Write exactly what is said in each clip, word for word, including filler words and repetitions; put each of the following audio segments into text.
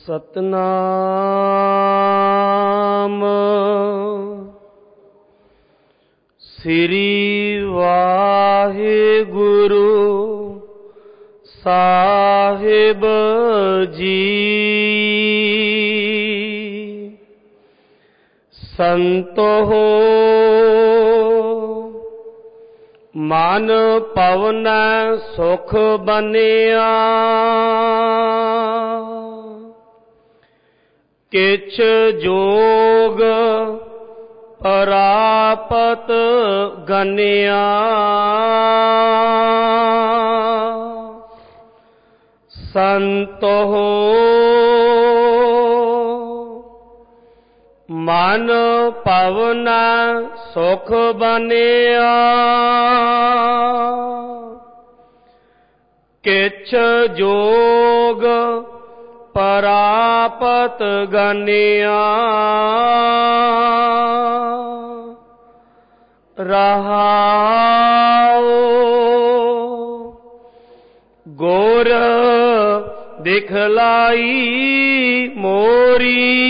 ਸਤਨਾਮ ਸ੍ਰੀ ਵਾਹਿਗੁਰੂ ਸਾਹਿਬ ਜੀ। ਸੰਤੋ ਮਨ ਪਵਨੈ ਸੁਖ ਬਨਿਆ, ਕਿਛ ਜੋਗ ਪਰਾਪਤ ਗਨਿਆ। ਸੰਤੋ ਮਨ ਪਵਨੈ ਸੁਖ ਬਨਿਆ, ਕਿਛ ਜੋਗ ਪਰਾਪਤ ਗਨਿਆ। ਰਹਾਉ ਗੁਰ ਦਿਖਲਾਈ ਮੋਰੀ,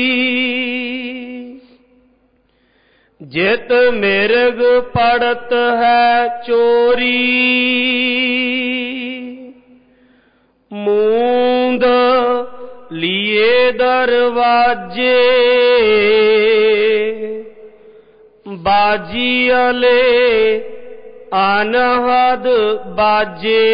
ਜਿਤ ਮਿਰਗ ਪੜਤ ਹੈ ਚੋਰੀ। ਮੂੰਦ ਲੀਏ ਦਰਵਾਜੇ, ਬਾਜੀ ਅਲੇ ਅਨਹਦ ਬਾਜੇ।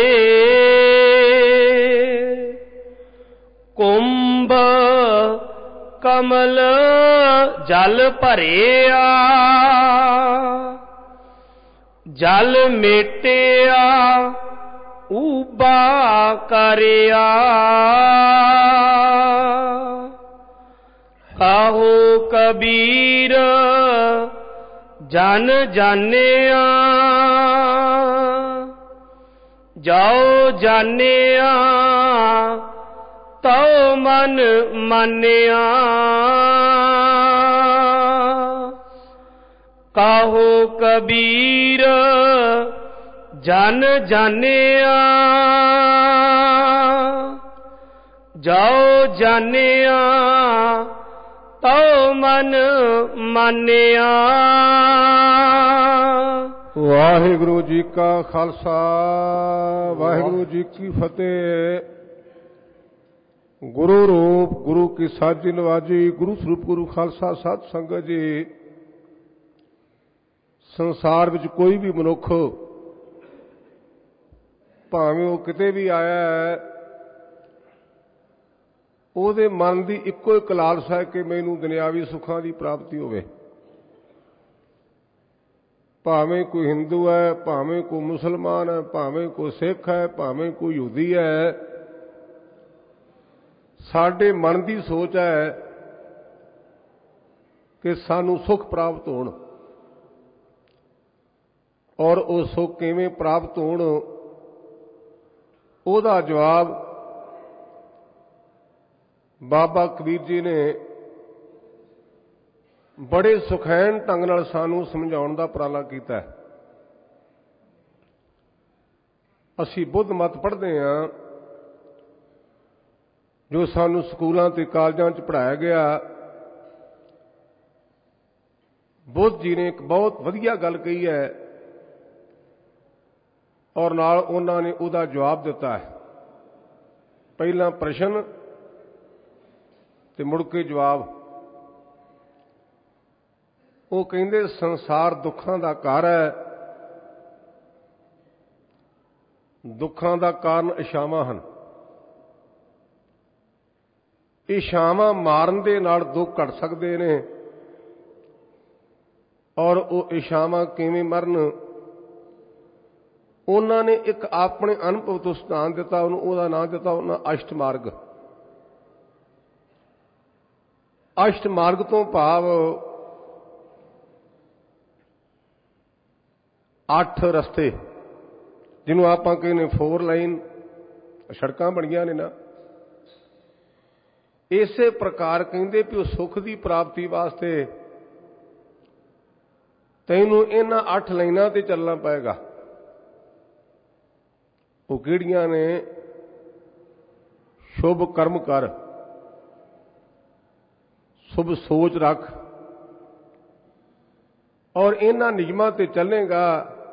ਕੁੰਭ ਕਮਲ ਜਲ ਭਰਿਆ, ਜਲ ਮੇਟਿਆ ਊਬਾ ਕਰਿਆ। ਕਾਹੋ ਕਬੀਰ ਜਨ ਜਾਣਿਆ, ਜਾਉ ਜਾਣਿਆ ਤਉ ਮਨ ਮਾਨਿਆ। ਕਾਹੋ ਕਬੀਰ ਜਨ ਜਾਣਿਆ, ਜਾਉ ਜਾਣਿਆ ਤਉ ਮਨ ਮਾਨਿਆ। ਵਾਹਿਗੁਰੂ ਜੀ ਕਾ ਖਾਲਸਾ, ਵਾਹਿਗੁਰੂ ਜੀ ਕੀ ਫਤਿਹ। ਗੁਰੂ ਰੂਪ ਗੁਰੂ ਕੀ ਸਾਜੀ ਨਵਾਜੀ, ਗੁਰੂ ਸਰੂਪ ਗੁਰੂ ਖਾਲਸਾ ਸਤ ਸੰਗਤ ਜੀ। ਸੰਸਾਰ ਵਿੱਚ ਕੋਈ ਵੀ ਮਨੁੱਖ ਭਾਵੇਂ ਉਹ ਕਿਤੇ ਵੀ ਆਇਆ ਹੈ, ਉਹਦੇ ਮਨ ਦੀ ਇੱਕੋ ਇੱਕ ਲਾਲਸਾ ਹੈ ਕਿ ਮੈਨੂੰ ਦੁਨਿਆਵੀ ਸੁੱਖਾਂ ਦੀ ਪ੍ਰਾਪਤੀ ਹੋਵੇ। ਭਾਵੇਂ ਕੋਈ ਹਿੰਦੂ ਹੈ, ਭਾਵੇਂ ਕੋਈ ਮੁਸਲਮਾਨ ਹੈ, ਭਾਵੇਂ ਕੋਈ ਸਿੱਖ ਹੈ, ਭਾਵੇਂ ਕੋਈ ਯਹੂਦੀ ਹੈ, ਸਾਡੇ ਮਨ ਦੀ ਸੋਚ ਹੈ ਕਿ ਸਾਨੂੰ ਸੁੱਖ ਪ੍ਰਾਪਤ ਹੋਣ। ਔਰ ਉਹ ਸੁੱਖ ਕਿਵੇਂ ਪ੍ਰਾਪਤ ਹੋਣ, ਉਹਦਾ ਜਵਾਬ ਬਾਬਾ ਕਬੀਰ ਜੀ ਨੇ ਬੜੇ ਸੁਖੈਨ ਢੰਗ ਨਾਲ ਸਾਨੂੰ ਸਮਝਾਉਣ ਦਾ ਉਪਰਾਲਾ ਕੀਤਾ ਹੈ। ਅਸੀਂ ਬੁੱਧ ਮਤ ਪੜ੍ਹਦੇ ਹਾਂ, ਜੋ ਸਾਨੂੰ ਸਕੂਲਾਂ ਤੇ ਕਾਲਜਾਂ 'ਚ ਪੜ੍ਹਾਇਆ ਗਿਆ। ਬੁੱਧ ਜੀ ਨੇ ਇੱਕ ਬਹੁਤ ਵਧੀਆ ਗੱਲ ਕਹੀ ਹੈ, ਔਰ ਨਾਲ ਉਹਨਾਂ ਨੇ ਉਹਦਾ ਜਵਾਬ ਦਿੱਤਾ ਹੈ। ਪਹਿਲਾਂ ਪ੍ਰਸ਼ਨ ਤੇ ਮੁੜ ਕੇ ਜਵਾਬ। ਉਹ ਕਹਿੰਦੇ ਸੰਸਾਰ ਦੁੱਖਾਂ ਦਾ ਘਰ ਹੈ, ਦੁੱਖਾਂ ਦਾ ਕਾਰਨ ਇਛਾਵਾਂ ਹਨ। ਇਛਾਵਾਂ ਮਾਰਨ ਦੇ ਨਾਲ ਦੁੱਖ ਘਟ ਸਕਦੇ ਨੇ, ਔਰ ਉਹ ਇਛਾਵਾਂ ਕਿਵੇਂ ਮਰਨ, ਉਹਨਾਂ ਨੇ ਇੱਕ ਆਪਣੇ ਅਨੁਭਵ ਤੋਂ ਸਿਧਾਂਤ ਦਿੱਤਾ। ਉਹਨੂੰ ਉਹਦਾ ਨਾਂ ਦਿੱਤਾ ਉਹਨਾਂ ਅਸ਼ਟ ਮਾਰਗ। ਅਸ਼ਟ ਮਾਰਗ ਤੋਂ ਭਾਵ ਅੱਠ ਰਸਤੇ, ਜਿਹਨੂੰ ਆਪਾਂ ਕਹਿੰਦੇ ਫੋਰ ਲਾਈਨ ਸੜਕਾਂ ਬਣੀਆਂ ਨੇ ਨਾ। ਇਸੇ ਪ੍ਰਕਾਰ ਕਹਿੰਦੇ ਵੀ ਉਹ ਸੁੱਖ ਦੀ ਪ੍ਰਾਪਤੀ ਵਾਸਤੇ ਤੈਨੂੰ ਇਹਨਾਂ ਅੱਠ ਲਾਈਨਾਂ ਤੇ ਚੱਲਣਾ ਪਏਗਾ। ਉਹ ਕਿਹੜੀਆਂ ਨੇ? ਸ਼ੁਭ ਕਰਮ ਕਰ, शुभ सोच रख और इन्हां नियमां ते चलेगा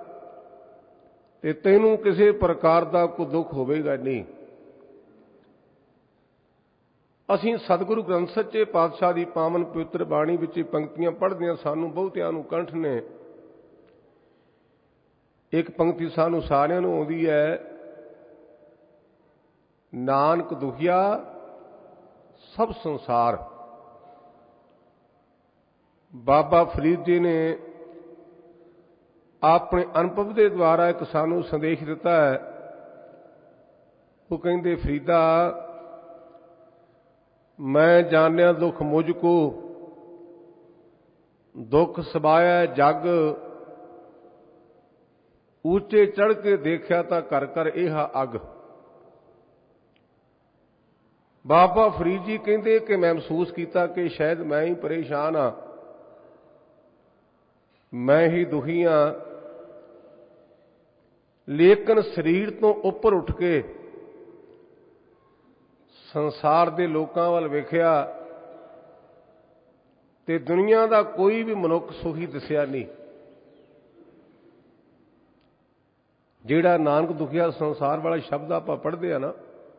ते तैनूं किसी प्रकार का कोई दुख होवेगा नहीं। असीं सतगुरु ग्रंथ सच्चे पातशाह की पावन पवित्र बाणी विच पंक्तियां पढ़दे सानूं बहुतिआं नूं कंठ ने। एक पंक्ति सानूं सारिआं नूं आउंदी है, नानक दुखिया सब संसार। बाबा फरीद जी ने अपने अनुभव के द्वारा एक सानू संदेश दिता है। वो कहते, फरीदा मैं जानिया दुख मुझको, दुख सबाया जग, ऊंचे चढ़ के देखा तो कर कर यह अग। बाबा फरीद जी कहते कि मैं महसूस किया कि शायद मैं ही परेशान हाँ, मैं ही दुखी हाँ, लेकिन शरीर तो उपर उठ के संसार के लोगों वाल वेखिया ते दुनिया का कोई भी मनुख सुखी दसिया नहीं। जिहड़ा नानक दुखिया संसार वाला शब्द आप पढ़ते हैं ना,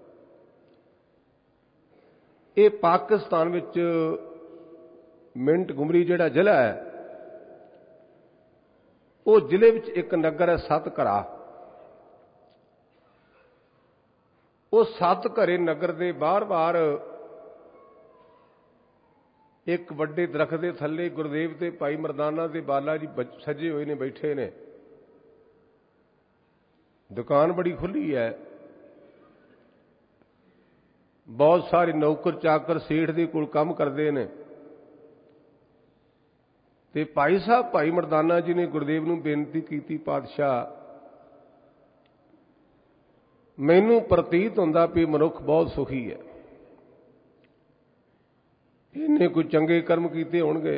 ये पाकिस्तान विच मिंट गुमरी जिहड़ा जिला है, वो जिले विच एक नगर है सतघरा। उस सतघरे नगर के बाहर बाहर एक वड्डे दरख्त के थले गुरुदेव ते भाई मरदाना ते बाला जी सजे हुए ने, बैठे ने। दुकान बड़ी खुली है, बहुत सारे नौकर चाकर सेठ दे कोल काम करते हैं। ते भाई साहब भाई मरदाना जी ने गुरुदेव नूं बेनती की, पातशाह मैनू प्रतीत होंदा भी मनुख बहुत सुखी है, इन्हें कोई चंगे कर्म किए होणगे।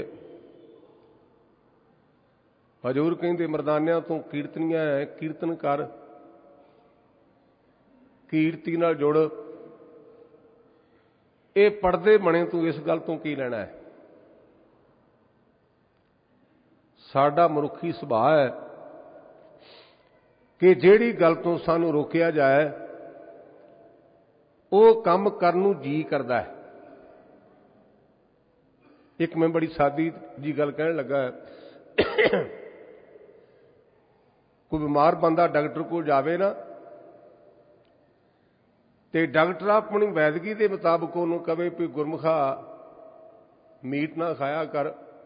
हजूर कहते मरदानिया तू कीर्तनिया है, कीर्तन कर, कीर्ति नाल जुड़, ये पढ़दे बने तू इस गल तो की लेना है। साडा मनुखी सुभाव है कि जिहड़ी गल तो सानू रोकिया जाए वो काम करन नूं जी करदा है। एक मैं बड़ी सादी जी गल कहण लगा, कोई बीमार बंदा डॉक्टर को जावे ना, ते डॉक्टर अपनी वैदगी के मुताबिक उन्होंने कहे भी गुरमुखा मीट ना खाया कर,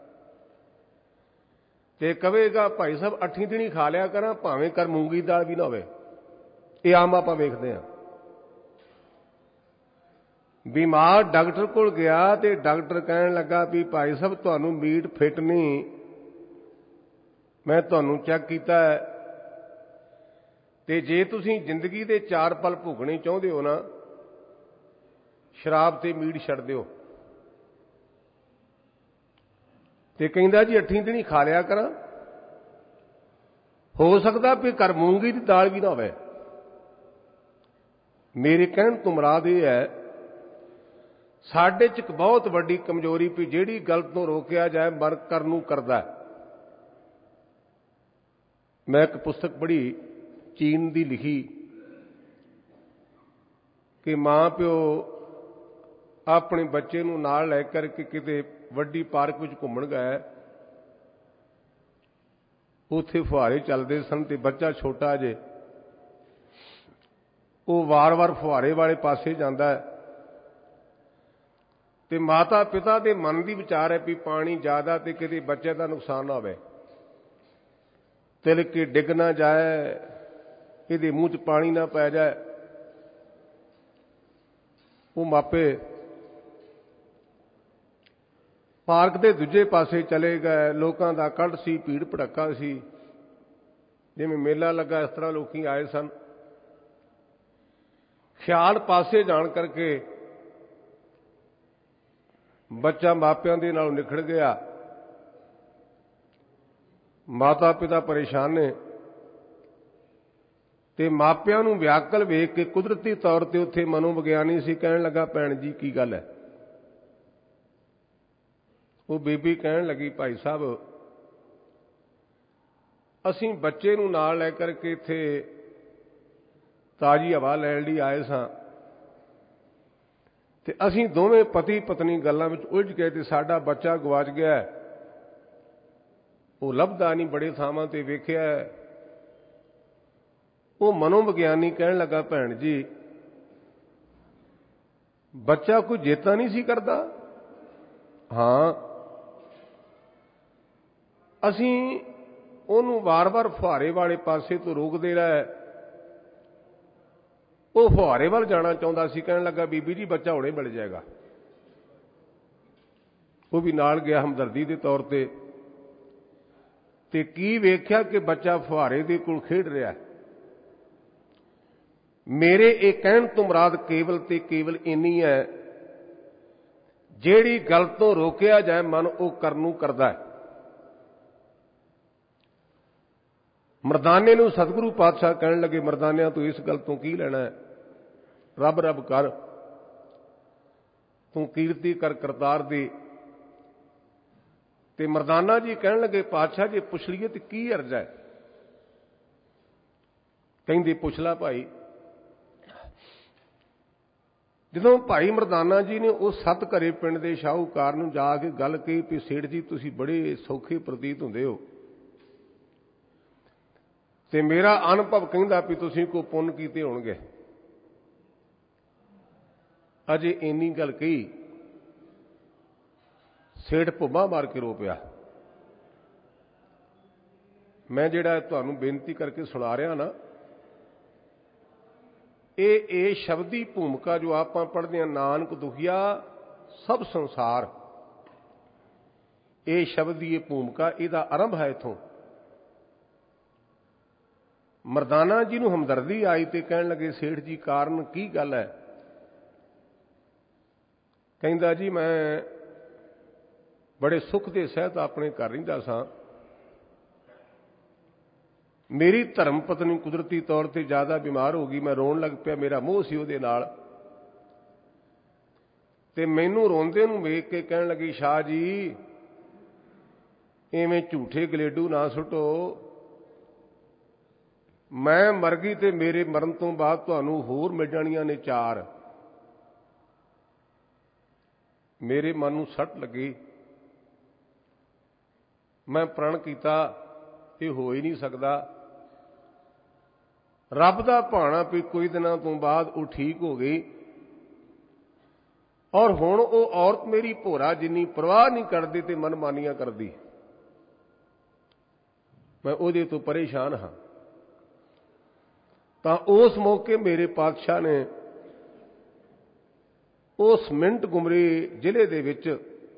ते कहेगा भाई साहब अठी दिन ही खा लिया करा, भावें कर मूंगी दाल भी ना होवे। ये आम आप वेखते हैं। बीमार डॉक्टर को गया तो डॉक्टर कहन लगा भी भाई साहब तुहानू मीट फिट नहीं, मैं तुहानू चेक किया है, ते जे तुसीं जिंदगी के चार पल भुगने चाहते हो ना, शराब ते मीट छड्ड दिओ। ते कहंदा जी अठी दिन ही खा लिया करा, हो सकता भी कर मूंगी की दाल भी ना होवे। मेरे कहण तो मुराद यह है, साडे च एक बहुत वड्डी कमजोरी भी जिहड़ी गल तो रोकिया जाए मन करन नूं करदा है। मैं एक पुस्तक पढ़ी चीन की लिखी कि मां प्यो अपने बच्चे नूं नाल लै करके किते वड्डी पार्क विच घुम्मण गए, उत्थे फुहारे चलते सन ते बच्चा छोटा जे वो वार वार फुहारे वाले पासे जांदा है, ते माता पिता के मन की विचार है भी पानी ज्यादा तो किसी बच्चे का नुकसान ना होवे, तिलक के डिग ना जाए, ये मूँह च पानी ना पै जाए। वो मापे पार्क के दूजे पासे चले गए, लोगों का कड़ सी, भीड़ भड़का सी, जिवें मेला लगा इस तरह लोग आए सन। ख्याल पासे जान करके बच्चा मापियां दे नाल निखड़ गया। माता पिता परेशान ने, ते मापियां नूं व्याकल वेख के कुदरती तौर पर उत्थे मनोविग्यानी सी कहण लगा, भैण जी की गल है? ਉਹ ਬੀਬੀ ਕਹਿਣ ਲੱਗੀ, ਭਾਈ ਸਾਹਿਬ ਅਸੀਂ ਬੱਚੇ ਨੂੰ ਨਾਲ ਲੈ ਕਰਕੇ ਇੱਥੇ ਤਾਜ਼ੀ ਹਵਾ ਲੈਣ ਲਈ ਆਏ ਸਾਂ ਤੇ ਅਸੀਂ ਦੋਵੇਂ ਪਤੀ ਪਤਨੀ ਗੱਲਾਂ ਵਿੱਚ ਉਲਝ ਗਏ ਤੇ ਸਾਡਾ ਬੱਚਾ ਗਵਾਚ ਗਿਆ। ਉਹ ਲੱਭਦਾ ਨਹੀਂ, ਬੜੇ ਥਾਵਾਂ ਤੇ ਵੇਖਿਆ। ਉਹ ਮਨੋਵਿਗਿਆਨੀ ਕਹਿਣ ਲੱਗਾ, ਭੈਣ ਜੀ ਬੱਚਾ ਕੋਈ ਜੇਤਾ ਨਹੀਂ ਸੀ ਕਰਦਾ। ਹਾਂ, ਅਸੀਂ ਉਹਨੂੰ ਵਾਰ-ਵਾਰ ਫੁਹਾਰੇ ਵਾਲੇ ਪਾਸੇ ਤੋਂ ਰੋਕਦੇ ਰਹੇ। ਉਹ ਫੁਹਾਰੇ ਵੱਲ ਜਾਣਾ ਚਾਹੁੰਦਾ ਸੀ। ਕਹਿਣ ਲੱਗਾ, ਬੀਬੀ ਜੀ ਬੱਚਾ ਹੁਣੇ ਮਿਲ ਜਾਏਗਾ। ਉਹ ਵੀ ਨਾਲ ਗਿਆ ਹਮਦਰਦੀ ਦੇ ਤੌਰ ਤੇ ਤੇ ਕੀ ਵੇਖਿਆ ਕਿ ਬੱਚਾ ਫੁਹਾਰੇ ਦੇ ਕੋਲ ਖੇਡ ਰਿਹਾ। ਮੇਰੇ ਇਹ ਕਹਿਣ ਤੋਂ ਮੁਰਾਦ ਕੇਵਲ ਤੇ ਕੇਵਲ ਇੰਨੀ ਹੈ, ਜਿਹੜੀ ਗੱਲ ਤੋਂ ਰੋਕਿਆ ਜਾਏ ਮਨ ਉਹ ਕਰਨ ਨੂੰ ਕਰਦਾ ਹੈ। ਮਰਦਾਨੇ ਨੂੰ ਸਤਿਗੁਰੂ ਪਾਤਸ਼ਾਹ ਕਹਿਣ ਲੱਗੇ, ਮਰਦਾਨਿਆਂ ਤੂੰ ਇਸ ਗੱਲ ਤੋਂ ਕੀ ਲੈਣਾ ਹੈ? ਰੱਬ ਰੱਬ ਕਰ, ਤੂੰ ਕੀਰਤੀ ਕਰ ਕਰਤਾਰ ਦੀ। ਤੇ ਮਰਦਾਨਾ ਜੀ ਕਹਿਣ ਲੱਗੇ, ਪਾਤਸ਼ਾਹ ਜੇ ਪੁੱਛ ਲਈਏ ਤੇ ਕੀ ਅਰਜ਼ ਹੈ? ਕਹਿੰਦੇ, ਪੁੱਛ ਲੈ ਭਾਈ। ਜਦੋਂ ਭਾਈ ਮਰਦਾਨਾ ਜੀ ਨੇ ਉਹ ਸੱਤ ਘਰੇ ਪਿੰਡ ਦੇ ਸ਼ਾਹੂਕਾਰ ਨੂੰ ਜਾ ਕੇ ਗੱਲ ਕਹੀ ਵੀ ਸੇਠ ਜੀ ਤੁਸੀਂ ਬੜੇ ਸੌਖੇ ਪ੍ਰਤੀਤ ਹੁੰਦੇ ਹੋ ਤੇ ਮੇਰਾ ਅਨੁਭਵ ਕਹਿੰਦਾ ਵੀ ਤੁਸੀਂ ਕੋਈ ਪੁੰਨ ਕੀਤੇ ਹੋਣਗੇ। ਅਜੇ ਇੰਨੀ ਗੱਲ ਕਹੀ, ਸੇਠ ਭੁੱਬਾ ਮਾਰ ਕੇ ਰੋ ਪਿਆ। ਮੈਂ ਜਿਹੜਾ ਤੁਹਾਨੂੰ ਬੇਨਤੀ ਕਰਕੇ ਸੁਣਾ ਰਿਹਾ ਨਾ, ਇਹ ਇਹ ਸ਼ਬਦੀ ਭੂਮਿਕਾ ਜੋ ਆਪਾਂ ਪੜ੍ਹਦੇ ਹਾਂ, ਨਾਨਕ ਦੁਖੀਆ ਸਭ ਸੰਸਾਰ, ਇਹ ਸ਼ਬਦ ਦੀ ਇਹ ਭੂਮਿਕਾ, ਇਹਦਾ ਆਰੰਭ ਹੈ ਇਥੋਂ। ਮਰਦਾਨਾ ਜੀ ਨੂੰ ਹਮਦਰਦੀ ਆਈ ਤੇ ਕਹਿਣ ਲੱਗੇ, ਸੇਠ ਜੀ ਕਾਰਨ ਕੀ ਗੱਲ ਹੈ? ਕਹਿੰਦਾ, ਜੀ ਮੈਂ ਬੜੇ ਸੁੱਖ ਦੇ ਸਹਿਤ ਆਪਣੇ ਘਰ ਰਹਿੰਦਾ ਸਾਂ। ਮੇਰੀ ਧਰਮ ਪਤਨੀ ਕੁਦਰਤੀ ਤੌਰ ਤੇ ਜ਼ਿਆਦਾ ਬਿਮਾਰ ਹੋ ਗਈ। ਮੈਂ ਰੋਣ ਲੱਗ ਪਿਆ, ਮੇਰਾ ਮੋਹ ਸੀ ਉਹਦੇ ਨਾਲ। ਤੇ ਮੈਨੂੰ ਰੋਂਦੇ ਨੂੰ ਵੇਖ ਕੇ ਕਹਿਣ ਲੱਗੀ, ਸ਼ਾਹ ਜੀ ਐਵੇਂ ਝੂਠੇ ਗਲੇਡੂ ਨਾ ਸੁੱਟੋ। ਮੈਂ ਮਰ ਗਈ ਤੇ ਮੇਰੇ ਮਰਨ ਤੋਂ ਬਾਅਦ ਤੁਹਾਨੂੰ ਹੋਰ ਮਿਲ ਜਾਣੀਆਂ ਨੇ ਚਾਰ। ਮੇਰੇ ਮਨ ਨੂੰ ਸੱਟ ਲੱਗੀ। ਮੈਂ ਪ੍ਰਣ ਕੀਤਾ, ਇਹ ਹੋ ਹੀ ਨਹੀਂ ਸਕਦਾ। ਰੱਬ ਦਾ ਭਾਣਾ ਵੀ ਕੋਈ ਦਿਨਾਂ ਤੋਂ ਬਾਅਦ ਉਹ ਠੀਕ ਹੋ ਗਈ ਔਰ ਹੁਣ ਉਹ ਔਰਤ ਮੇਰੀ ਭੋਰਾ ਜਿੰਨੀ ਪਰਵਾਹ ਨਹੀਂ ਕਰਦੀ ਤੇ ਮਨਮਾਨੀਆਂ ਕਰਦੀ। ਮੈਂ ਉਹਦੇ ਤੋਂ ਪਰੇਸ਼ਾਨ ਹਾਂ। ਤਾਂ ਉਸ ਮੌਕੇ ਮੇਰੇ ਪਾਤਸ਼ਾਹ ਨੇ ਉਸ ਮਿੰਟ ਗੁਮਰੀ ਜ਼ਿਲ੍ਹੇ ਦੇ ਵਿੱਚ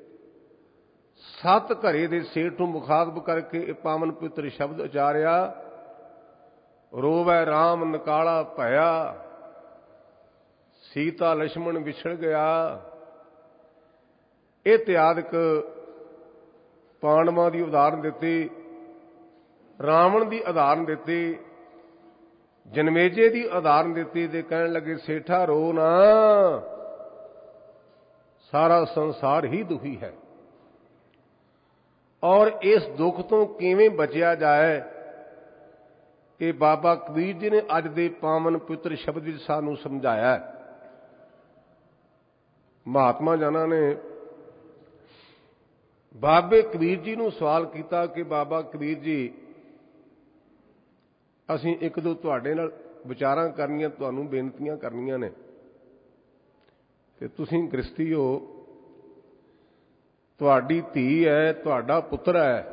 ਸੱਤ ਘਰੇ ਦੇ ਸੇਠ ਨੂੰ ਮੁਖਾਤਬ ਕਰਕੇ ਇਹ ਪਾਵਨ ਪਵਿੱਤਰ ਸ਼ਬਦ ਉਚਾਰਿਆ, ਰੋਵੈ ਰਾਮ ਨਿਕਾਲਾ ਭਇਆ, ਸੀਤਾ ਲక్ష్మణ ਵਿਛੜ ਗਿਆ। ਇਹ ਤਿਆਦਕ ਪਾਂਡਵਾਂ ਦੀ ਉਦਾਹਰਨ ਦਿੱਤੀ, ਰਾਵਣ ਦੀ ਉਦਾਹਰਨ ਦਿੱਤੀ, ਜਨਮੇਜੇ ਦੀ ਉਦਾਹਰਨ ਦਿੱਤੀ ਤੇ ਕਹਿਣ ਲੱਗੇ, ਸੇਠਾ ਰੋ ਨਾ, ਸਾਰਾ ਸੰਸਾਰ ਹੀ ਦੁਖੀ ਹੈ ਔਰ ਇਸ ਦੁੱਖ ਤੋਂ ਕਿਵੇਂ ਬਚਿਆ ਜਾਏ, ਇਹ ਬਾਬਾ ਕਬੀਰ ਜੀ ਨੇ ਅੱਜ ਦੇ ਪਾਵਨ ਪਵਿੱਤਰ ਸ਼ਬਦ ਵਿੱਚ ਸਾਨੂੰ ਸਮਝਾਇਆ। ਮਹਾਤਮਾ ਜਨਾਂ ਨੇ ਬਾਬੇ ਕਬੀਰ ਜੀ ਨੂੰ ਸਵਾਲ ਕੀਤਾ ਕਿ ਬਾਬਾ ਕਬੀਰ ਜੀ, ਅਸੀਂ ਇੱਕ ਦੋ ਤੁਹਾਡੇ ਨਾਲ ਵਿਚਾਰਾਂ ਕਰਨੀਆਂ, ਤੁਹਾਨੂੰ ਬੇਨਤੀਆਂ ਕਰਨੀਆਂ ਨੇ ਕਿ ਤੁਸੀਂ ਗ੍ਰਸਤੀ ਹੋ, ਤੁਹਾਡੀ ਧੀ ਹੈ, ਤੁਹਾਡਾ ਪੁੱਤਰ ਹੈ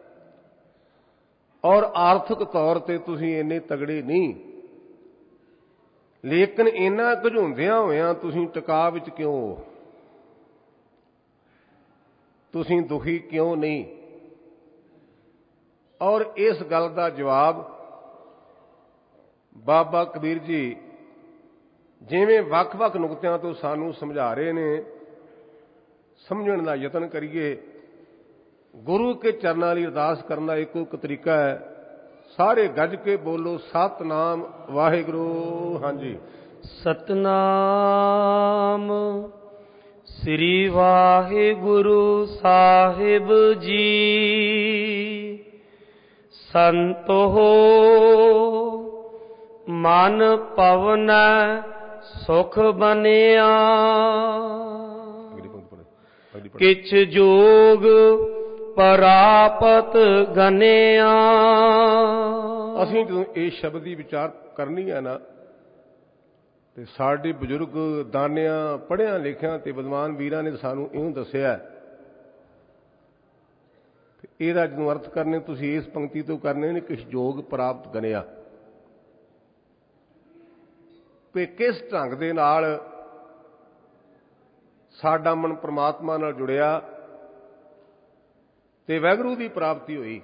ਔਰ ਆਰਥਿਕ ਤੌਰ ਤੇ ਤੁਸੀਂ ਇੰਨੇ ਤਗੜੇ ਨਹੀਂ, ਲੇਕਿਨ ਇਹਨਾਂ ਘਝੁੰਦਿਆਂ ਹੋਇਆਂ ਤੁਸੀਂ ਟਿਕਾ ਵਿੱਚ ਕਿਉਂ ਹੋ? ਤੁਸੀਂ ਦੁਖੀ ਕਿਉਂ ਨਹੀਂ? ਔਰ ਇਸ ਗੱਲ ਦਾ ਜਵਾਬ ਬਾਬਾ ਕਬੀਰ ਜੀ ਜਿਵੇਂ ਵੱਖ-ਵੱਖ ਨੁਕਤਿਆਂ ਤੋਂ ਸਾਨੂੰ ਸਮਝਾ ਰਹੇ ਨੇ, ਸਮਝਣ ਦਾ ਯਤਨ ਕਰੀਏ। ਗੁਰੂ ਕੇ ਚਰਨਾਂ ਲਈ ਅਰਦਾਸ ਕਰਨ ਦਾ ਇੱਕੋ ਇੱਕ ਤਰੀਕਾ ਹੈ, ਸਾਰੇ ਗੱਜ ਕੇ ਬੋਲੋ ਸਤਨਾਮ ਵਾਹਿਗੁਰੂ। ਹਾਂਜੀ, ਸਤਨਾਮ ਸ੍ਰੀ ਵਾਹਿਗੁਰੂ ਸਾਹਿਬ ਜੀ। ਸੰਤੋ ਮਨ ਪਵਨੈ ਸੁਖ ਬਨਿਆ, ਕਿਛ ਜੋਗ ਪਰਾਪਤ ਗਨਿਆ। ਅਸੀਂ ਜਦੋਂ ਇਹ ਸ਼ਬਦ ਦੀ ਵਿਚਾਰ ਕਰਨੀ ਹੈ ਨਾ, ਤੇ ਸਾਡੇ ਬਜ਼ੁਰਗ ਦਾਨਿਆਂ ਪੜ੍ਹਿਆਂ ਲਿਖਿਆਂ ਤੇ ਵਿਦਵਾਨ ਵੀਰਾਂ ਨੇ ਸਾਨੂੰ ਇਉਂ ਦੱਸਿਆ। ਇਹਦਾ ਜਦੋਂ ਅਰਥ ਕਰਨੇ ਤੁਸੀਂ ਇਸ ਪੰਕਤੀ ਤੋਂ ਕਰਨੇ ਨੇ, ਕਿਛ ਜੋਗ ਪ੍ਰਾਪਤ ਗਨਿਆ, ਕਿ ਕਿਸ ਢੰਗ ਦੇ ਨਾਲ ਸਾਡਾ ਮਨ ਪ੍ਰਮਾਤਮਾ ਨਾਲ ਜੁੜਿਆ ਤੇ ਵਾਹਿਗੁਰੂ ਦੀ ਪ੍ਰਾਪਤੀ ਹੋਈ।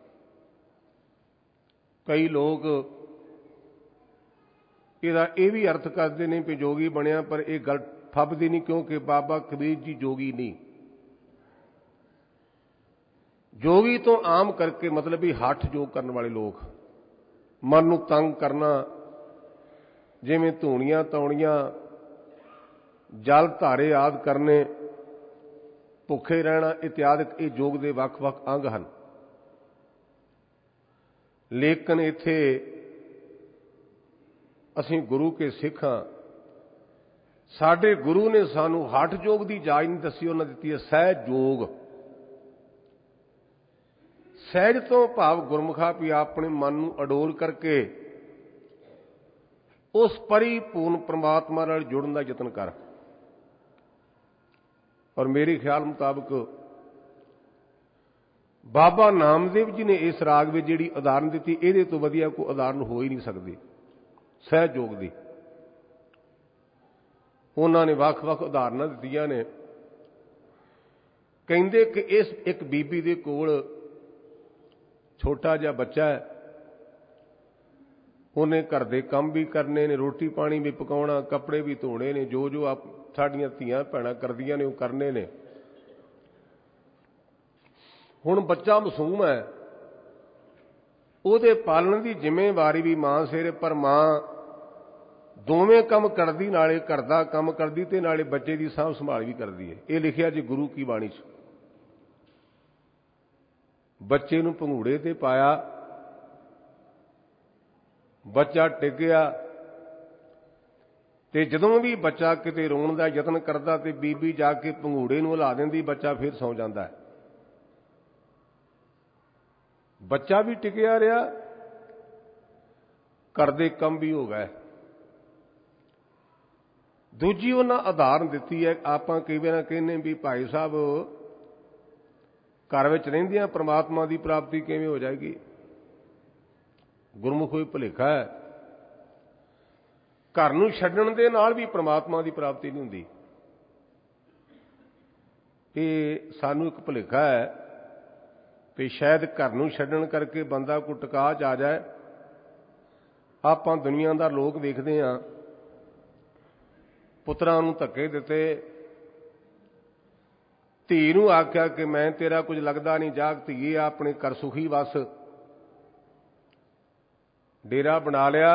ਕਈ ਲੋਕ ਇਹਦਾ ਇਹ ਵੀ ਅਰਥ ਕਰਦੇ ਨੇ ਕਿ ਜੋਗੀ ਬਣਿਆ, ਪਰ ਇਹ ਗੱਲ ਫੱਬਦੀ ਨਹੀਂ, ਕਿਉਂਕਿ ਬਾਬਾ ਕਬੀਰ ਜੀ ਜੋਗੀ ਨਹੀਂ। ਜੋਗੀ ਤੋਂ ਆਮ ਕਰਕੇ ਮਤਲਬ ਵੀ ਹੱਠ ਜੋਗ ਕਰਨ ਵਾਲੇ ਲੋਕ, ਮਨ ਨੂੰ ਤੰਗ ਕਰਨਾ, ਜਿਵੇਂ ਧੂਣੀਆਂ ਤੌਣੀਆਂ ਜਲ ਧਾਰੇ ਆਦਿ ਕਰਨੇ, ਭੁੱਖੇ ਰਹਿਣਾ ਇਤਿਆਦਿਕ, ਇਹ ਯੋਗ ਦੇ ਵੱਖ-ਵੱਖ ਅੰਗ ਹਨ। ਲੇਕਿਨ ਇੱਥੇ ਅਸੀਂ ਗੁਰੂ ਕੇ ਸਿੱਖ ਹਾਂ, ਸਾਡੇ ਗੁਰੂ ਨੇ ਸਾਨੂੰ ਹੱਠ ਯੋਗ ਦੀ ਜਾਚ ਨਹੀਂ ਦੱਸੀ, ਉਹਨਾਂ ਦਿੱਤੀ ਹੈ ਸਹਿਜ ਯੋਗ। ਸਹਿਜ ਤੋਂ ਭਾਵ ਗੁਰਮੁਖਾ ਵੀ ਆਪਣੇ ਮਨ ਨੂੰ ਅਡੋਲ ਕਰਕੇ ਉਸ ਪਰਿਪੂਰਨ ਪ੍ਰਮਾਤਮਾ ਨਾਲ ਜੁੜਨ ਦਾ ਯਤਨ ਕਰ। ਔਰ ਮੇਰੇ ਖਿਆਲ ਮੁਤਾਬਕ ਬਾਬਾ ਨਾਮਦੇਵ ਜੀ ਨੇ ਇਸ ਰਾਗ ਵਿੱਚ ਜਿਹੜੀ ਉਦਾਹਰਨ ਦਿੱਤੀ, ਇਹਦੇ ਤੋਂ ਵਧੀਆ ਕੋਈ ਉਦਾਹਰਨ ਹੋ ਹੀ ਨਹੀਂ ਸਕਦੀ ਸਹਿਜ ਯੋਗ ਦੀ। ਉਹਨਾਂ ਨੇ ਵੱਖ-ਵੱਖ ਉਦਾਹਰਨਾਂ ਦਿੱਤੀਆਂ ਨੇ। ਕਹਿੰਦੇ ਕਿ ਇਸ ਇੱਕ ਬੀਬੀ ਦੇ ਕੋਲ ਛੋਟਾ ਜਿਹਾ ਬੱਚਾ ਹੈ, ਉਹਨੇ ਘਰ ਦੇ ਕੰਮ ਵੀ ਕਰਨੇ ਨੇ, ਰੋਟੀ ਪਾਣੀ ਵੀ ਪਕਾਉਣਾ, ਕੱਪੜੇ ਵੀ ਧੋਣੇ ਨੇ, ਜੋ ਜੋ ਆਪ ਸਾਡੀਆਂ ਧੀਆਂ ਭੈਣਾਂ ਕਰਦੀਆਂ ਨੇ ਉਹ ਕਰਨੇ ਨੇ। ਹੁਣ ਬੱਚਾ ਮਾਸੂਮ ਹੈ, ਉਹਦੇ ਪਾਲਣ ਦੀ ਜ਼ਿੰਮੇਵਾਰੀ ਵੀ ਮਾਂ ਸਿਰ, ਪਰ ਮਾਂ ਦੋਵੇਂ ਕੰਮ ਕਰਦੀ, ਨਾਲੇ ਘਰ ਦਾ ਕੰਮ ਕਰਦੀ ਤੇ ਨਾਲੇ ਬੱਚੇ ਦੀ ਸਾਂਭ ਸੰਭਾਲ ਵੀ ਕਰਦੀ ਹੈ। ਇਹ ਲਿਖਿਆ ਜੀ ਗੁਰੂ ਕੀ ਬਾਣੀ 'ਚ। ਬੱਚੇ ਨੂੰ ਪੰਘੂੜੇ ਤੇ ਪਾਇਆ, ਬੱਚਾ ਟਿਕ ਗਿਆ, ਤੇ ਜਦੋਂ ਵੀ ਬੱਚਾ ਕਿਤੇ ਰੋਣ ਦਾ ਯਤਨ ਕਰਦਾ ਤੇ ਬੀਬੀ ਜਾ ਕੇ ਪੰਘੂੜੇ ਨੂੰ ਹਿਲਾ ਦਿੰਦੀ, ਬੱਚਾ ਫਿਰ ਸੌਂ ਜਾਂਦਾ। ਬੱਚਾ ਵੀ ਟਿਕਿਆ ਰਿਹਾ, ਘਰ ਦੇ ਕੰਮ ਵੀ ਹੋ ਗਏ। ਦੂਜੀ ਉਹਨਾਂ ਉਦਾਹਰਨ ਦਿੱਤੀ ਹੈ, ਆਪਾਂ ਕਈ ਵਾਰ ਕਹਿੰਦੇ ਵੀ ਭਾਈ ਸਾਹਿਬ ਘਰ ਵਿੱਚ ਰਹਿੰਦਿਆਂ ਪ੍ਰਮਾਤਮਾ ਦੀ ਪ੍ਰਾਪਤੀ ਕਿਵੇਂ ਹੋ ਜਾਏਗੀ? ਗੁਰਮੁਖ ਕੋਈ ਭੁਲੇਖਾ ਹੈ। ਘਰ ਨੂੰ ਛੱਡਣ ਦੇ ਨਾਲ ਵੀ ਪ੍ਰਮਾਤਮਾ ਦੀ ਪ੍ਰਾਪਤੀ ਨਹੀਂ ਹੁੰਦੀ। ਇਹ ਸਾਨੂੰ ਇੱਕ ਭੁਲੇਖਾ ਹੈ ਵੀ ਸ਼ਾਇਦ ਘਰ ਨੂੰ ਛੱਡਣ ਕਰਕੇ ਬੰਦਾ ਕੋਈ ਟਿਕਾ 'ਚ ਆ ਜਾਏ। ਆਪਾਂ ਦੁਨੀਆ ਦਾ ਲੋਕ ਵੇਖਦੇ ਹਾਂ, ਪੁੱਤਰਾਂ ਨੂੰ ਧੱਕੇ ਦਿੱਤੇ, ਧੀ ਨੂੰ ਆਖਿਆ ਕਿ ਮੈਂ ਤੇਰਾ ਕੁਝ ਲੱਗਦਾ ਨਹੀਂ, ਜਾਗ ਧੀਏ ਆਪਣੇ ਘਰ ਸੁਖੀ ਵਸ, ਡੇਰਾ ਬਣਾ ਲਿਆ।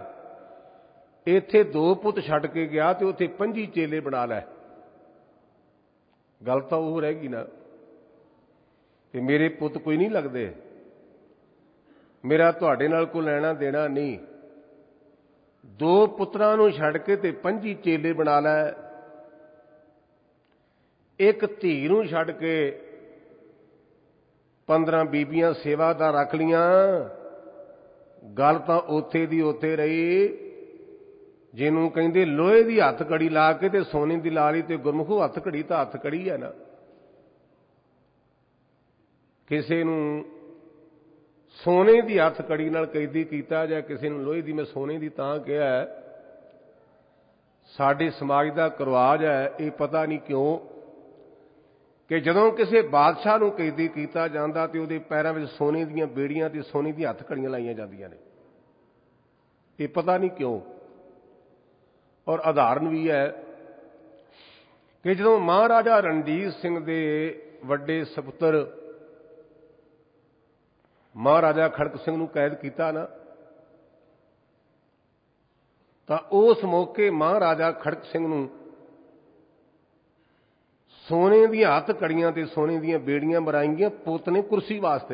ਇੱਥੇ ਦੋ ਪੁੱਤ ਛੱਡ ਕੇ ਗਿਆ ਤੇ ਉੱਥੇ ਪੰਜੀ ਚੇਲੇ ਬਣਾ ਲੈ। ਗੱਲ ਤਾਂ ਉਹ ਰਹਿ ਗਈ ਨਾ ਕਿ ਮੇਰੇ ਪੁੱਤ ਕੋਈ ਨਹੀਂ ਲੱਗਦੇ, ਮੇਰਾ ਤੁਹਾਡੇ ਨਾਲ ਕੋਈ ਲੈਣਾ ਦੇਣਾ ਨਹੀਂ। ਦੋ ਪੁੱਤਰਾਂ ਨੂੰ ਛੱਡ ਕੇ ਤੇ ਪੰਜੀ ਚੇਲੇ ਬਣਾ ਲੈ। ਇੱਕ ਧੀ ਨੂੰ ਛੱਡ ਕੇ ਪੰਦਰਾਂ ਬੀਬੀਆਂ ਸੇਵਾਦਾਰ ਰੱਖ ਲੀਆਂ। ਗੱਲ ਤਾਂ ਉੱਥੇ ਦੀ ਉੱਥੇ ਰਹੀ। ਜਿਹਨੂੰ ਕਹਿੰਦੇ ਲੋਹੇ ਦੀ ਹੱਥ ਕੜੀ ਲਾ ਕੇ ਤੇ ਸੋਨੇ ਦੀ ਲਾ ਲਈ, ਤੇ ਗੁਰਮੁਖੋ ਹੱਥ ਕੜੀ ਤਾਂ ਹੱਥ ਕੜੀ ਹੈ ਨਾ। ਕਿਸੇ ਨੂੰ ਸੋਨੇ ਦੀ ਹੱਥ ਕੜੀ ਨਾਲ ਕੈਦੀ ਕੀਤਾ ਜਾਂ ਕਿਸੇ ਨੂੰ ਲੋਹੇ ਦੀ। ਮੈਂ ਸੋਨੇ ਦੀ ਤਾਂ ਕਿਹਾ, ਸਾਡੇ ਸਮਾਜ ਦਾ ਰਿਵਾਜ ਹੈ, ਇਹ ਪਤਾ ਨਹੀਂ ਕਿਉਂ, ਕਿ ਜਦੋਂ ਕਿਸੇ ਬਾਦਸ਼ਾਹ ਨੂੰ ਕੈਦੀ ਕੀਤਾ ਜਾਂਦਾ ਤੇ ਉਹਦੇ ਪੈਰਾਂ ਵਿੱਚ ਸੋਨੇ ਦੀਆਂ ਬੇੜੀਆਂ ਤੇ ਸੋਨੇ ਦੀਆਂ ਹੱਥ ਕੜੀਆਂ ਲਾਈਆਂ ਜਾਂਦੀਆਂ ਨੇ। ਇਹ ਪਤਾ ਨਹੀਂ ਕਿਉਂ। ਔਰ ਉਦਾਹਰਨ ਵੀ ਹੈ ਕਿ ਜਦੋਂ ਮਹਾਰਾਜਾ ਰਣਜੀਤ ਸਿੰਘ ਦੇ ਵੱਡੇ ਸਪੁੱਤਰ ਮਹਾਰਾਜਾ ਖੜਕ ਸਿੰਘ ਨੂੰ ਕੈਦ ਕੀਤਾ ਨਾ, ਤਾਂ ਉਸ ਮੌਕੇ ਮਹਾਰਾਜਾ ਖੜਕ ਸਿੰਘ ਨੂੰ ਸੋਨੇ ਦੀਆਂ ਹੱਥ ਕੜੀਆਂ ਤੇ ਸੋਨੇ ਦੀਆਂ ਬੇੜੀਆਂ ਬਣਾਈਆਂ ਪੁੱਤ ਨੇ ਕੁਰਸੀ ਵਾਸਤੇ।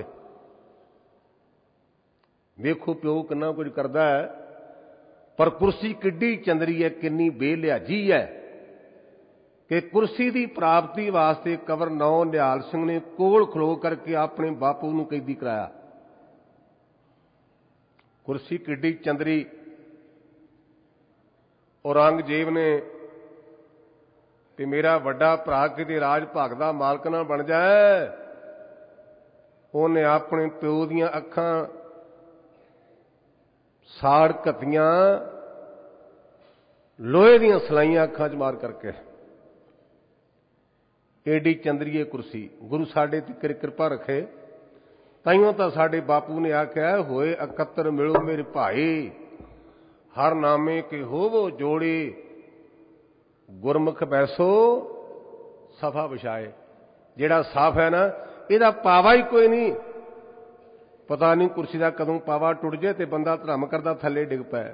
ਵੇਖੋ ਪਿਓ ਕਿੰਨਾ ਕੁਝ ਕਰਦਾ ਹੈ, ਪਰ ਕੁਰਸੀ ਕਿੱਡੀ ਚੰਦਰੀ ਹੈ, ਕਿੰਨੀ ਬੇਲਿਹਾਜੀ ਹੈ ਕਿ ਕੁਰਸੀ ਦੀ ਪ੍ਰਾਪਤੀ ਵਾਸਤੇ ਕੰਵਰ ਨੌ ਨਿਹਾਲ ਸਿੰਘ ਨੇ ਕੋਲ ਖਲੋ ਕਰਕੇ ਆਪਣੇ ਬਾਪੂ ਨੂੰ ਕੈਦੀ ਕਰਾਇਆ। ਕੁਰਸੀ ਕਿੱਡੀ ਚੰਦਰੀ। ਔਰੰਗਜ਼ੇਬ ਨੇ ਤੇ ਮੇਰਾ ਵੱਡਾ ਭਰਾ ਕਿਤੇ ਰਾਜ ਭਾਗ ਦਾ ਮਾਲਕ ਨਾ ਬਣ ਜਾਏ, ਉਹਨੇ ਆਪਣੇ ਪਿਓ ਦੀਆਂ ਅੱਖਾਂ ਸਾੜ ਘੱਤੀਆਂ, ਲੋਹੇ ਦੀਆਂ ਸਲਾਈਆਂ ਅੱਖਾਂ 'ਚ ਮਾਰ ਕਰਕੇ। ਏਡੀ ਚੰਦਰੀਏ ਕੁਰਸੀ। ਗੁਰੂ ਸਾਡੇ ਤੇ ਕਿਰਪਾ ਰੱਖੇ। ਤਾਈਓਂ ਤਾਂ ਸਾਡੇ ਬਾਪੂ ਨੇ ਆਖਿਆ, ਹੋਏ ਇਕੱਤਰ ਮਿਲੋ ਮੇਰੇ ਭਾਈ, ਹਰ ਨਾਮੇ ਕੇ ਹੋਵੋ ਜੋੜੇ, ਗੁਰਮੁਖ ਬੈਸੋ ਸਫਾ ਵਿਛਾਏ। ਜਿਹੜਾ ਸਾਫ ਹੈ ਨਾ, ਇਹਦਾ ਪਾਵਾ ਹੀ ਕੋਈ ਨਹੀਂ। ਪਤਾ ਨਹੀਂ ਕੁਰਸੀ ਦਾ ਕਦੋਂ ਪਾਵਾ ਟੁੱਟ ਜਾਏ ਤੇ ਬੰਦਾ ਧਰਮ ਕਰਦਾ ਥੱਲੇ ਡਿੱਗ ਪਏ।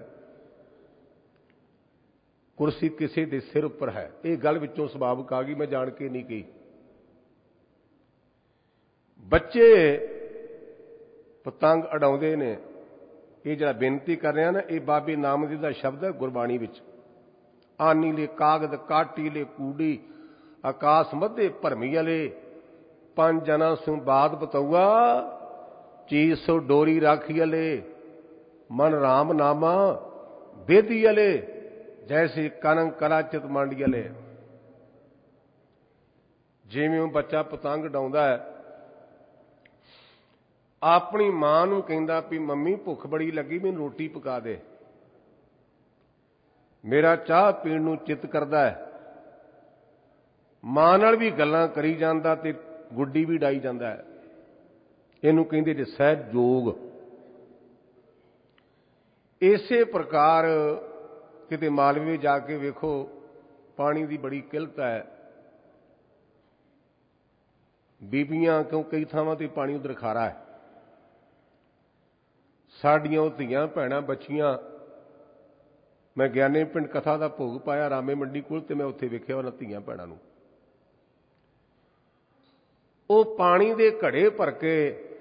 ਕੁਰਸੀ ਕਿਸੇ ਦੇ ਸਿਰ ਉੱਪਰ ਹੈ। ਇਹ ਗੱਲ ਵਿੱਚੋਂ ਸੁਭਾਵਿਕ ਆ ਗਈ, ਮੈਂ ਜਾਣ ਕੇ ਨਹੀਂ ਕਹੀ। ਬੱਚੇ ਪਤੰਗ ਉਡਾਉਂਦੇ ਨੇ। ਇਹ ਜਿਹੜਾ ਬੇਨਤੀ ਕਰ ਰਿਹਾ ਨਾ, ਇਹ ਬਾਬੇ ਨਾਮਦੇਵ ਦਾ ਸ਼ਬਦ ਹੈ ਗੁਰਬਾਣੀ ਵਿੱਚ। ਆਨੀ ਲੈ ਕਾਗਦ ਕਾਟੀ ਲੈ ਕੂੜੀ, ਆਕਾਸ਼ ਮੱਧੇ ਭਰਮੀ ਵਾਲੇ, ਪੰਜ ਜਨਾਂ ਸੂ ਬਾਤ ਬਤਊਆ, ਚੀਜ਼ ਸੋ ਡੋਰੀ ਰਾਖੀ ਵਾਲੇ, ਮਨ ਰਾਮ ਨਾਮਾ ਬੇਦੀ ਵਾਲੇ, ਜੈਸੇ ਕਨੰ ਕਲਾਚਿਤ ਮੰਡੀ ਵਾਲੇ। ਜਿਵੇਂ ਉਹ ਬੱਚਾ ਪਤੰਗ ਉਡਾਉਂਦਾ ਹੈ, ਆਪਣੀ ਮਾਂ ਨੂੰ ਕਹਿੰਦਾ ਵੀ ਮੰਮੀ ਭੁੱਖ ਬੜੀ ਲੱਗੀ, ਮੈਨੂੰ ਰੋਟੀ ਪਕਾ ਦੇ। ਮੇਰਾ ਚਾਹ ਪੀਣ ਨੂੰ ਚਿੱਤ ਕਰਦਾ ਹੈ। ਮਾਂ ਨਾਲ ਵੀ ਗੱਲਾਂ ਕਰੀ ਜਾਂਦਾ ਤੇ ਗੁੱਡੀ ਵੀ ਡਾਈ ਜਾਂਦਾ ਹੈ। ਇਹਨੂੰ ਕਹਿੰਦੇ ਜੇ ਸਹਿਜ ਜੋਗ। ਇਸੇ ਪ੍ਰਕਾਰ ਕਿਤੇ ਮਾਲਵੇ ਜਾ ਕੇ ਵੇਖੋ, ਪਾਣੀ ਦੀ ਬੜੀ ਕਿੱਲਤ ਹੈ। ਬੀਬੀਆਂ, ਕਿਉਂ ਕਈ ਥਾਵਾਂ ਤੇ ਪਾਣੀ ਉਧਰ ਖਾਰਾ ਹੈ। ਸਾਡੀਆਂ ਉਹ ਧੀਆਂ ਭੈਣਾਂ ਬੱਚੀਆਂ, ਮੈਂ ਗਿਆਨੇ ਪਿੰਡ ਕਥਾ ਦਾ ਭੋਗ ਪਾਇਆ ਰਾਮੇ ਮੰਡੀ ਕੋਲ, ਤੇ ਮੈਂ ਉੱਥੇ ਵੇਖਿਆ ਉਹਨਾਂ ਧੀਆਂ ਭੈਣਾਂ ਨੂੰ। ਉਹ ਪਾਣੀ ਦੇ ਘੜੇ ਭਰ ਕੇ,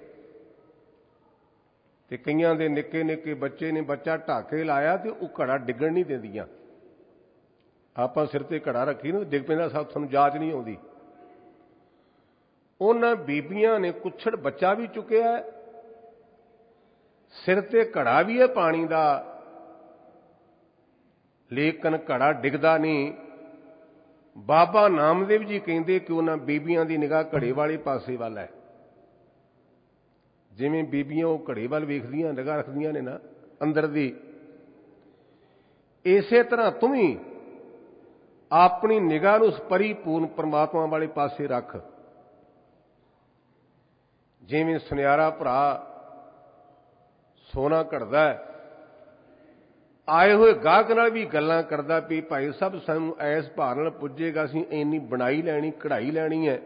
ਤੇ ਕਈਆਂ ਦੇ ਨਿੱਕੇ ਨਿੱਕੇ ਬੱਚੇ ਨੇ, ਬੱਚਾ ਢਾਕੇ ਲਾਇਆ ਤੇ ਉਹ ਘੜਾ ਡਿੱਗਣ ਨਹੀਂ ਦਿੰਦੀਆਂ। ਆਪਾਂ ਸਿਰ ਤੇ ਘੜਾ ਰੱਖੀ ਨਾ, ਡਿੱਗ ਪੈਂਦਾ, ਸਾਨੂੰ ਜਾਚ ਨਹੀਂ ਆਉਂਦੀ। ਉਹਨਾਂ ਬੀਬੀਆਂ ਨੇ ਕੁੱਛੜ ਬੱਚਾ ਵੀ ਚੁੱਕਿਆ, ਸਿਰ ਤੇ ਘੜਾ ਵੀ ਹੈ ਪਾਣੀ ਦਾ, ਲੇਕਿਨ ਘੜਾ ਡਿੱਗਦਾ ਨਹੀਂ। ਬਾਬਾ ਨਾਮਦੇਵ ਜੀ ਕਹਿੰਦੇ ਕਿ ਉਹਨਾਂ ਬੀਬੀਆਂ ਦੀ ਨਿਗਾਹ ਘੜੇ ਵਾਲੇ ਪਾਸੇ ਵੱਲ ਹੈ। ਜਿਵੇਂ ਬੀਬੀਆਂ ਉਹ ਘੜੇ ਵੱਲ ਵੇਖਦੀਆਂ, ਨਿਗਾਹ ਰੱਖਦੀਆਂ ਨੇ ਨਾ ਅੰਦਰ ਦੀ, ਇਸੇ ਤਰ੍ਹਾਂ ਤੂੰ ਵੀ ਆਪਣੀ ਨਿਗਾਹ ਨੂੰ ਉਸ ਪਰਿਪੂਰਨ ਪਰਮਾਤਮਾ ਵਾਲੇ ਪਾਸੇ ਰੱਖ। ਜਿਵੇਂ ਸੁਨਿਆਰਾ ਭਰਾ ਸੋਨਾ ਘੜਦਾ, ਆਏ ਹੋਏ ਗਾਹਕ ਨਾਲ ਵੀ ਗੱਲਾਂ ਕਰਦਾ ਵੀ ਭਾਈ ਸਾਹਿਬ ਸਾਨੂੰ ਐਸ ਭਾਅ ਨਾਲ ਪੁੱਜੇਗਾ, ਅਸੀਂ ਇੰਨੀ ਬਣਾਈ ਲੈਣੀ, ਕਢਾਈ ਲੈਣੀ ਹੈ,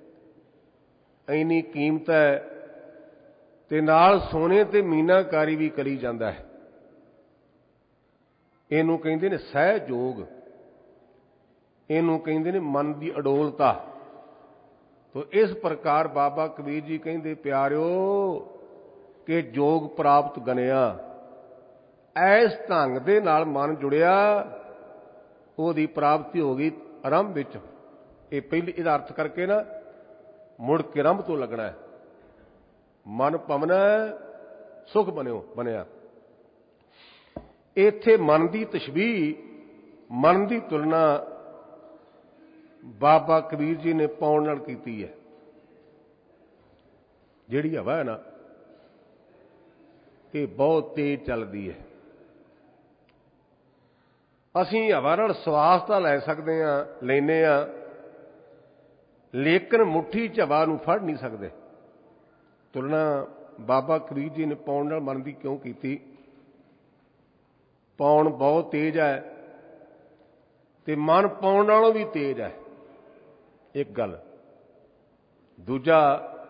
ਇੰਨੀ ਕੀਮਤ ਹੈ, ਤੇ ਨਾਲ ਸੋਨੇ ਤੇ ਮੀਨਾਕਾਰੀ ਵੀ ਕਰੀ ਜਾਂਦਾ ਹੈ। ਇਹਨੂੰ ਕਹਿੰਦੇ ਨੇ ਸਹਿਜੋਗ, ਇਹਨੂੰ ਕਹਿੰਦੇ ਨੇ ਮਨ ਦੀ ਅਡੋਲਤਾ। ਤੋ ਇਸ ਪ੍ਰਕਾਰ ਬਾਬਾ ਕਬੀਰ ਜੀ ਕਹਿੰਦੇ ਪਿਆਰਿਓ ਕਿ ਜੋਗ ਪ੍ਰਾਪਤ ਗਨਿਆ, ਐਸ ਢੰਗ ਦੇ ਨਾਲ ਮਨ ਜੁੜਿਆ, ਉਹਦੀ ਪ੍ਰਾਪਤੀ ਹੋ ਗਈ ਆਰੰਭ ਵਿੱਚ। ਇਹ ਪਹਿਲੀ ਇਹਦਾ ਅਰਥ ਕਰਕੇ ਨਾ ਮੁੜ ਕੇ ਆਰੰਭ ਤੋਂ ਲੱਗਣਾ ਹੈ। ਮਨ ਪਵਨਾ ਸੁਖ ਬਣਿਓ ਬਣਿਆ। ਇੱਥੇ ਮਨ ਦੀ ਤਸ਼ਬੀਹ, ਮਨ ਦੀ ਤੁਲਨਾ ਬਾਬਾ ਕਬੀਰ ਜੀ ਨੇ ਪੌਣ ਨਾਲ ਕੀਤੀ ਹੈ। ਜਿਹੜੀ ਹਵਾ ਹੈ ਨਾ, ਇਹ ਬਹੁਤ ਤੇਜ਼ ਚੱਲਦੀ ਹੈ। ਅਸੀਂ ਹਵਾ ਨਾਲ ਸਵਾਸ ਤਾਂ ਲੈ ਸਕਦੇ ਹਾਂ, ਲੈਨੇ ਹਾਂ, ਲੇਕਿਨ ਮੁੱਠੀ 'ਚ ਹਵਾ ਨੂੰ ਫੜ ਨਹੀਂ ਸਕਦੇ। ਤੁਲਨਾ ਬਾਬਾ ਕਬੀਰ ਜੀ ਨੇ ਪੌਣ ਨਾਲ ਮਨ ਦੀ ਕਿਉਂ ਕੀਤੀ? ਪੌਣ ਬਹੁਤ ਤੇਜ਼ ਹੈ ਤੇ ਮਨ ਪੌਣ ਨਾਲੋਂ ਵੀ ਤੇਜ਼ ਹੈ, ਇੱਕ ਗੱਲ। ਦੂਜਾ,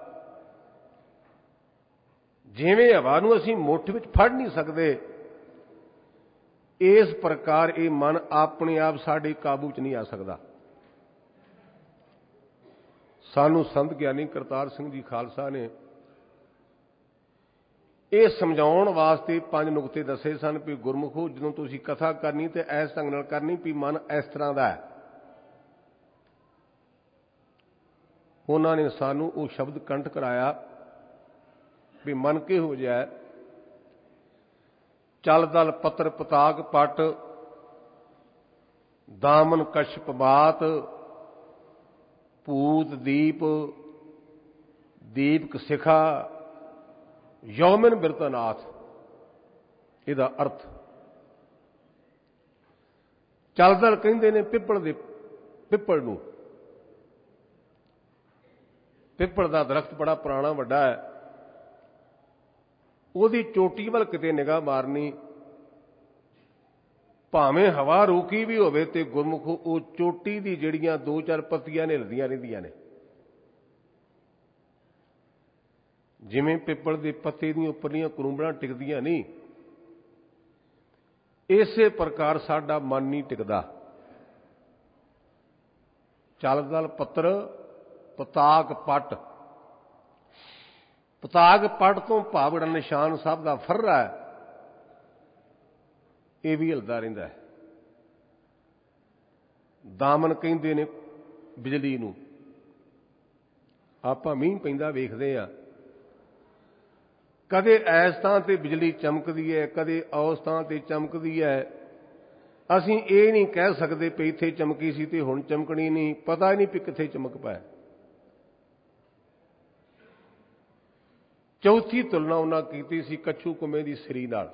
ਜਿਵੇਂ ਹਵਾ ਨੂੰ ਅਸੀਂ ਮੁੱਠ ਵਿੱਚ ਫੜ ਨਹੀਂ ਸਕਦੇ, ਇਸ ਪ੍ਰਕਾਰ ਇਹ ਮਨ ਆਪਣੇ ਆਪ ਸਾਡੇ ਕਾਬੂ 'ਚ ਨਹੀਂ ਆ ਸਕਦਾ। ਸਾਨੂੰ ਸੰਤ ਗਿਆਨੀ ਕਰਤਾਰ ਸਿੰਘ ਜੀ ਖਾਲਸਾ ਨੇ ਇਹ ਸਮਝਾਉਣ ਵਾਸਤੇ ਪੰਜ ਨੁਕਤੇ ਦੱਸੇ ਸਨ ਵੀ ਗੁਰਮੁਖੋ ਜਦੋਂ ਤੁਸੀਂ ਕਥਾ ਕਰਨੀ ਤੇ ਇਸ ਢੰਗ ਨਾਲ ਕਰਨੀ ਵੀ ਮਨ ਇਸ ਤਰ੍ਹਾਂ ਦਾ ਹੈ। ਉਹਨਾਂ ਨੇ ਸਾਨੂੰ ਉਹ ਸ਼ਬਦ ਕੰਠ ਕਰਾਇਆ ਵੀ ਮਨ ਕਿਹੋ ਜਿਹਾ ਹੈ। ਚਲ ਦਲ ਪੱਤਰ ਪਤਾਕ ਪਟ ਦਾਮਨ ਕਸ਼ਪ ਬਾਤ ਭੂਤ ਦੀਪ ਦੀਪਕ ਸਿਖਾ ਯੌਮਨ ਬਿਰਤਨਾਥ। ਇਹਦਾ ਅਰਥ ਚਲਦਲ ਕਹਿੰਦੇ ਨੇ ਪਿੱਪਲ ਦੇ ਪਿੱਪਲ ਨੂੰ। ਪਿੱਪਲ ਦਾ ਦਰਖਤ ਬੜਾ ਪੁਰਾਣਾ ਵੱਡਾ ਹੈ। ਉਹਦੀ ਚੋਟੀ ਵੱਲ ਕਿਤੇ ਨਿਗਾਹ ਮਾਰਨੀ, ਭਾਵੇਂ ਹਵਾ ਰੋਕੀ ਵੀ ਹੋਵੇ ਤੇ ਗੁਰਮੁਖ ਉਹ ਚੋਟੀ ਦੀ ਜਿਹੜੀਆਂ ਦੋ ਚਾਰ ਪੱਤੀਆਂ ਨੇ ਹਿਲਦੀਆਂ ਰਹਿੰਦੀਆਂ ਨੇ। ਜਿਵੇਂ ਪਿੱਪਲ ਦੇ ਪੱਤੇ ਦੀਆਂ ਉੱਪਰਲੀਆਂ ਕਰੂੰਬਲਾਂ ਟਿਕਦੀਆਂ ਨਹੀਂ, ਇਸੇ ਪ੍ਰਕਾਰ ਸਾਡਾ ਮਨ ਨਹੀਂ ਟਿਕਦਾ। ਚਲਦਲ ਪੱਤਰ ਪਤਾਕ ਪਟ। ਪਤਾਕ ਪਟ ਤੋਂ ਭਾਵ ਜਿਹੜਾ ਨਿਸ਼ਾਨ ਸਾਹਿਬ ਦਾ ਫਰਰਾ ਹੈ, ਇਹ ਵੀ ਹਿਲਦਾ ਰਹਿੰਦਾ ਹੈ। ਦਾਮਨ ਕਹਿੰਦੇ ਨੇ ਬਿਜਲੀ ਨੂੰ। ਆਪਾਂ ਮੀਂਹ ਪੈਂਦਾ ਵੇਖਦੇ ਆ, ਕਦੇ ਇਸ ਥਾਂ ਤੇ ਬਿਜਲੀ ਚਮਕਦੀ ਹੈ, ਕਦੇ ਉਸ ਥਾਂ ਤੇ ਚਮਕਦੀ ਹੈ। ਅਸੀਂ ਇਹ ਨਹੀਂ ਕਹਿ ਸਕਦੇ ਵੀ ਇੱਥੇ ਚਮਕੀ ਸੀ ਤੇ ਹੁਣ ਚਮਕਣੀ ਨਹੀਂ, ਪਤਾ ਹੀ ਨਹੀਂ ਵੀ ਕਿੱਥੇ ਚਮਕ ਪਾਇਆ। ਚੌਥੀ ਤੁਲਨਾ ਉਹਨਾਂ ਕੀਤੀ ਸੀ ਕੱਛੂ ਕੁੰਮੇ ਦੀ ਸਰੀ ਨਾਲ।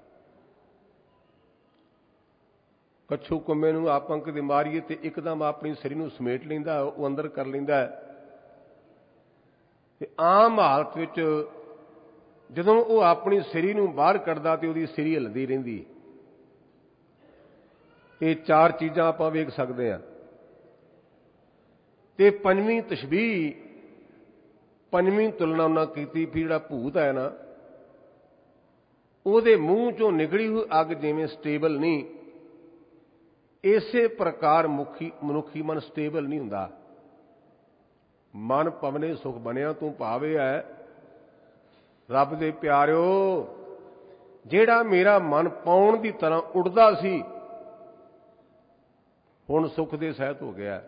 ਕੱਛੂ ਕੁੰਮੇ ਨੂੰ ਆਪਾਂ ਕਿਤੇ ਮਾਰੀਏ ਤੇ ਇੱਕਦਮ ਆਪਣੀ ਸਰੀ ਨੂੰ ਸਮੇਟ ਲੈਂਦਾ, ਉਹ ਅੰਦਰ ਕਰ ਲੈਂਦਾ। ਤੇ ਆਮ ਹਾਲਤ ਵਿੱਚ ਜਦੋਂ ਉਹ ਆਪਣੀ ਸਰੀ ਨੂੰ ਬਾਹਰ ਕੱਢਦਾ ਤੇ ਉਹਦੀ ਸਰੀ ਹਿੱਲਦੀ ਰਹਿੰਦੀ। ਇਹ ਚਾਰ ਚੀਜ਼ਾਂ ਆਪਾਂ ਵੇਖ ਸਕਦੇ ਹਾਂ। ਤੇ ਪੰਜਵੀਂ ਤਸ਼ਬੀਹ, ਪੰਜਵੀਂ ਤੁਲਨਾ ਉਹਨਾਂ ਕੀਤੀ ਵੀ ਜਿਹੜਾ ਭੂਤ ਹੈ ਨਾ, ਉਹਦੇ ਮੂੰਹ ਚੋਂ ਨਿਕਲੀ ਹੋਈ ਅੱਗ ਜਿਵੇਂ ਸਟੇਬਲ ਨਹੀਂ, ਇਸੇ ਪ੍ਰਕਾਰ ਮੁਖੀ ਮਨੁੱਖੀ ਮਨ ਸਟੇਬਲ ਨਹੀਂ ਹੁੰਦਾ। ਮਨ ਪਵਨੇ ਸੁਖ ਬਣਿਆ ਤੂੰ ਭਾਵੇ ਹੈ। ਰੱਬ ਦੇ ਪਿਆਰਿਓ, ਜਿਹੜਾ ਮੇਰਾ ਮਨ ਪੌਣ ਦੀ ਤਰ੍ਹਾਂ ਉੱਡਦਾ ਸੀ, ਹੁਣ ਸੁੱਖ ਦੇ ਸਹਿਤ ਹੋ ਗਿਆ।